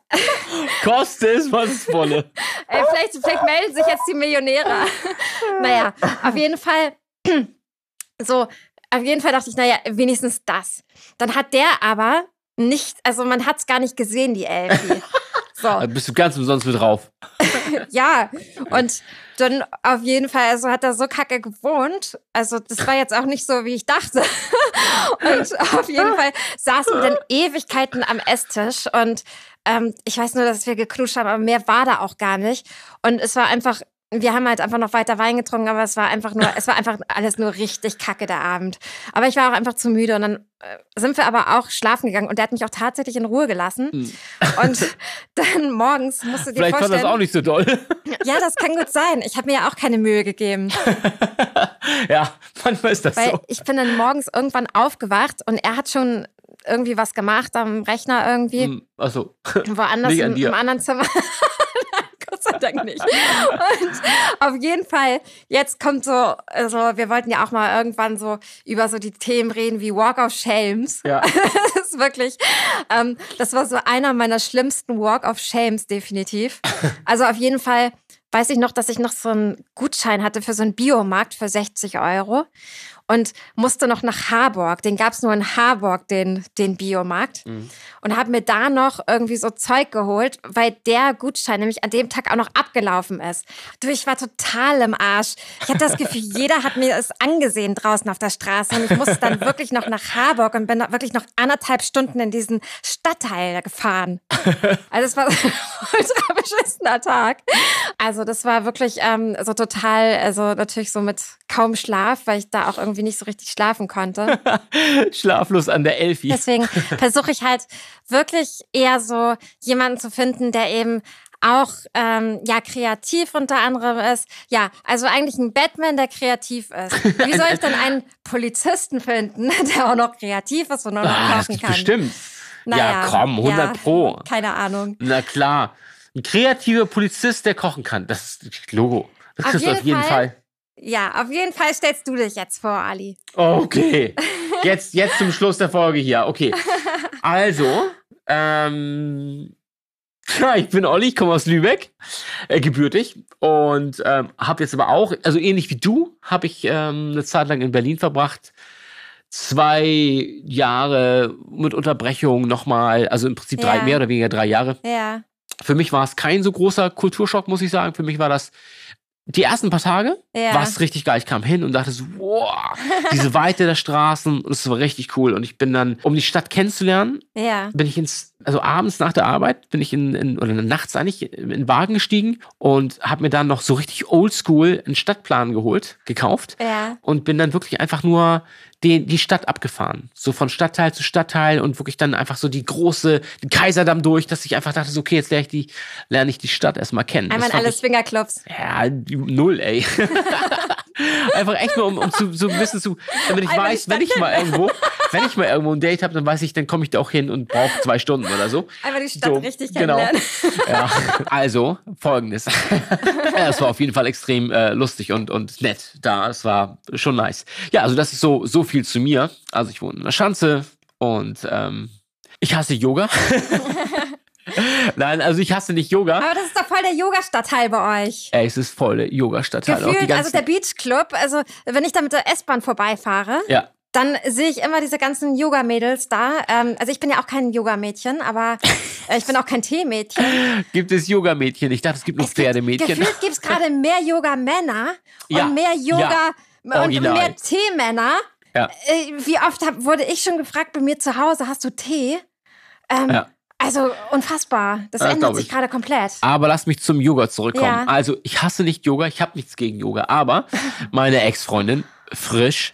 Koste es, was es wolle. Ey, vielleicht, vielleicht melden sich jetzt die Millionäre. Naja, auf jeden Fall, so, auf jeden Fall dachte ich, naja, wenigstens das. Dann hat der aber nicht, also man hat es gar nicht gesehen, die Elfi. So. Da bist du ganz umsonst mit drauf. Ja, und dann auf jeden Fall, also hat er so kacke gewohnt. Also das war jetzt auch nicht so, wie ich dachte. Und auf jeden Fall saßen wir dann Ewigkeiten am Esstisch und ähm, ich weiß nur, dass wir geknutscht haben, aber mehr war da auch gar nicht. Und es war einfach, wir haben halt einfach noch weiter Wein getrunken, aber es war einfach nur, es war einfach alles nur richtig kacke der Abend. Aber ich war auch einfach zu müde und dann äh, sind wir aber auch schlafen gegangen und der hat mich auch tatsächlich in Ruhe gelassen. Hm. Und dann morgens musst du dir Vielleicht vorstellen. Vielleicht fand das auch nicht so doll. Ja, das kann gut sein. Ich habe mir ja auch keine Mühe gegeben. Ja, manchmal ist das Weil so. ich bin dann morgens irgendwann aufgewacht und er hat schon irgendwie was gemacht am Rechner irgendwie. Hm, achso. Woanders Nicht an im, dir. im anderen Zimmer. Gott sei Dank nicht. Und auf jeden Fall, jetzt kommt so, also wir wollten ja auch mal irgendwann so über so die Themen reden wie Walk of Shames. Ja. Das ist wirklich, ähm, das war so einer meiner schlimmsten Walk of Shames definitiv. Also auf jeden Fall weiß ich noch, dass ich noch so einen Gutschein hatte für so einen Biomarkt für sechzig Euro und musste noch nach Harburg. Den gab es nur in Harburg, den, den Biomarkt. Mhm. Und habe mir da noch irgendwie so Zeug geholt, weil der Gutschein nämlich an dem Tag auch noch abgelaufen ist. Du, ich war total im Arsch. Ich hatte das Gefühl, jeder hat mir es angesehen draußen auf der Straße. Und ich musste dann wirklich noch nach Harburg und bin wirklich noch anderthalb Stunden in diesen Stadtteil gefahren. Also es war so ein ultra beschissener Tag. Also das war wirklich ähm, so total, also natürlich so mit kaum Schlaf, weil ich da auch irgendwie nicht so richtig schlafen konnte. Schlaflos an der Elfi. Deswegen versuche ich halt wirklich eher so jemanden zu finden, der eben auch ähm, ja kreativ unter anderem ist. Ja, also eigentlich ein Batman, der kreativ ist. Wie soll ich denn einen Polizisten finden, der auch noch kreativ ist und auch noch Ah, das kochen gibt's kann? bestimmt. Naja, ja, komm, hundert ja, Pro. Keine Ahnung. Na klar. Ein kreativer Polizist, der kochen kann. Das ist das Logo. Das Auf kriegst du auf jeden jeden Fall. Fall. Ja, auf jeden Fall stellst du dich jetzt vor, Ali. Okay. Jetzt, jetzt zum Schluss der Folge hier. Okay. Also, ähm, ja, ich bin Olli, ich komme aus Lübeck, äh, gebürtig und ähm, habe jetzt aber auch, also ähnlich wie du, habe ich ähm, eine Zeit lang in Berlin verbracht. Zwei Jahre mit Unterbrechung nochmal, also im Prinzip drei, Ja. mehr oder weniger drei Jahre. Ja. Für mich war es kein so großer Kulturschock, muss ich sagen. Für mich war das die ersten paar Tage, Ja. war es richtig geil. Ich kam hin und dachte so, wow, diese Weite der Straßen, und es war richtig cool. Und ich bin dann, um die Stadt kennenzulernen, Ja. bin ich ins, also abends nach der Arbeit, bin ich in, in oder nachts eigentlich in den Wagen gestiegen und habe mir dann noch so richtig oldschool einen Stadtplan geholt, gekauft Ja. und bin dann wirklich einfach nur die, die Stadt abgefahren. So von Stadtteil zu Stadtteil und wirklich dann einfach so die große, den Kaiserdamm durch, dass ich einfach dachte, so, okay, jetzt lerne ich die, lerne ich die Stadt erstmal kennen. Einmal Das fand alle ich- Swingerclubs. Ja, die- null, ey. Einfach echt nur, um, um zu, so ein bisschen zu, damit ich Einmal die weiß, wenn ich mal irgendwo, wenn ich mal irgendwo ein Date habe, dann weiß ich, dann komme ich da auch hin und brauche zwei Stunden oder so. Einmal die Stadt So, richtig genau. kennenlernen. Ja, also, folgendes. Ja, es war auf jeden Fall extrem äh, lustig und, und nett da. Es war schon nice. Ja, also das ist so, so viel zu mir. Also ich wohne in der Schanze und ähm, ich hasse Yoga. Nein, also ich hasse nicht Yoga. Aber das ist doch voll der Yoga-Stadtteil bei euch. Ey, es ist voll der Yoga-Stadtteil. Auch die Gefühlt, also ganzen, der Beach-Club, also wenn ich da mit der S-Bahn vorbeifahre, ja. dann sehe ich immer diese ganzen Yoga-Mädels da. Ähm, also ich bin ja auch kein Yoga-Mädchen, aber äh, ich bin auch kein Tee-Mädchen. Gibt es Yoga-Mädchen? Ich dachte, es gibt nur Es gibt- Pferdemädchen. Gefühlt gibt es gerade mehr Yoga-Männer und Ja, mehr Yoga und original. mehr Tee-Männer. Ja. Äh, Wie oft hab, wurde ich schon gefragt bei mir zu Hause, hast du Tee? Ähm, Ja. Also unfassbar. Das Ja, ändert glaub sich ich. gerade komplett. Aber lass mich zum Yoga zurückkommen. Ja. Also, ich hasse nicht Yoga, ich habe nichts gegen Yoga, aber meine Ex-Freundin, frisch,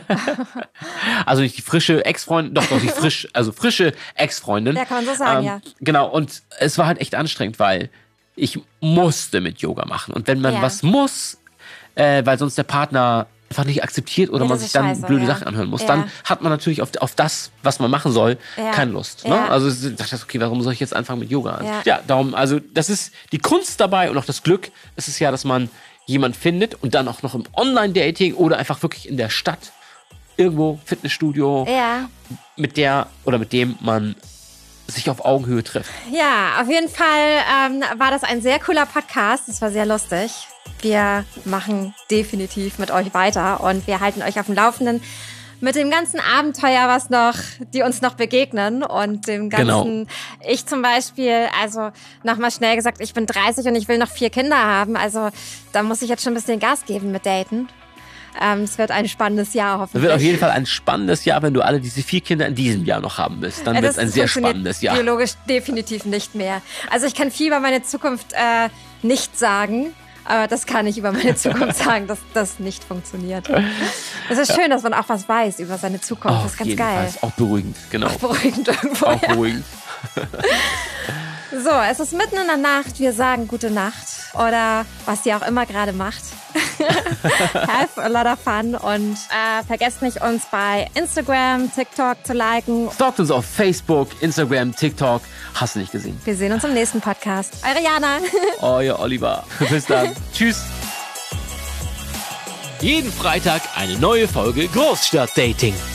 also nicht die frische Ex-Freundin, doch, doch, die frisch, also frische Ex-Freundin. Ja, kann man so sagen, ja. Genau, und es war halt echt anstrengend, weil ich musste mit Yoga machen. Und wenn man Ja. was muss, äh, weil sonst der Partner einfach nicht akzeptiert oder Ja, man das sich ist dann scheiße, blöde ja. Sachen anhören muss, Ja. dann hat man natürlich auf, auf das, was man machen soll, Ja. keine Lust. Ja. Ne? Also ich dachte, okay, warum soll ich jetzt anfangen mit Yoga? Ja. ja, darum, also das ist die Kunst dabei und auch das Glück, ist es ja, dass man jemand findet und dann auch noch im Online-Dating oder einfach wirklich in der Stadt irgendwo Fitnessstudio, Ja. mit der oder mit dem man sich auf Augenhöhe trifft. Ja, auf jeden Fall ähm, war das ein sehr cooler Podcast. Es war sehr lustig. Wir machen definitiv mit euch weiter und wir halten euch auf dem Laufenden mit dem ganzen Abenteuer, was noch, die uns noch begegnen und dem ganzen, Genau. ich zum Beispiel, also nochmal schnell gesagt, ich bin dreißig und ich will noch vier Kinder haben, also da muss ich jetzt schon ein bisschen Gas geben mit Daten. Ähm, es wird ein spannendes Jahr Es hoffentlich. wird auf jeden Fall ein spannendes Jahr, wenn du alle diese vier Kinder in diesem Jahr noch haben willst. Dann Äh, wird es das ein sehr funktioniert spannendes Jahr. biologisch definitiv nicht mehr. Also ich kann viel über meine Zukunft äh, nicht sagen, aber das kann ich über meine Zukunft sagen, dass das nicht funktioniert. Es ist schön, dass man auch was weiß über seine Zukunft. Oh, das ist ganz jeden geil. Fall. Ist auch beruhigend, genau. Auch beruhigend irgendwo. Auch Ja. beruhigend. So, es ist mitten in der Nacht. Wir sagen gute Nacht oder was ihr auch immer gerade macht. Have a lot of fun und äh, vergesst nicht, uns bei Instagram, TikTok zu liken. Stalkt uns auf Facebook, Instagram, TikTok. Hast du nicht gesehen. Wir sehen uns im nächsten Podcast. Eure Jana. Euer Oliver. Bis dann. Tschüss. Jeden Freitag eine neue Folge Großstadtdating.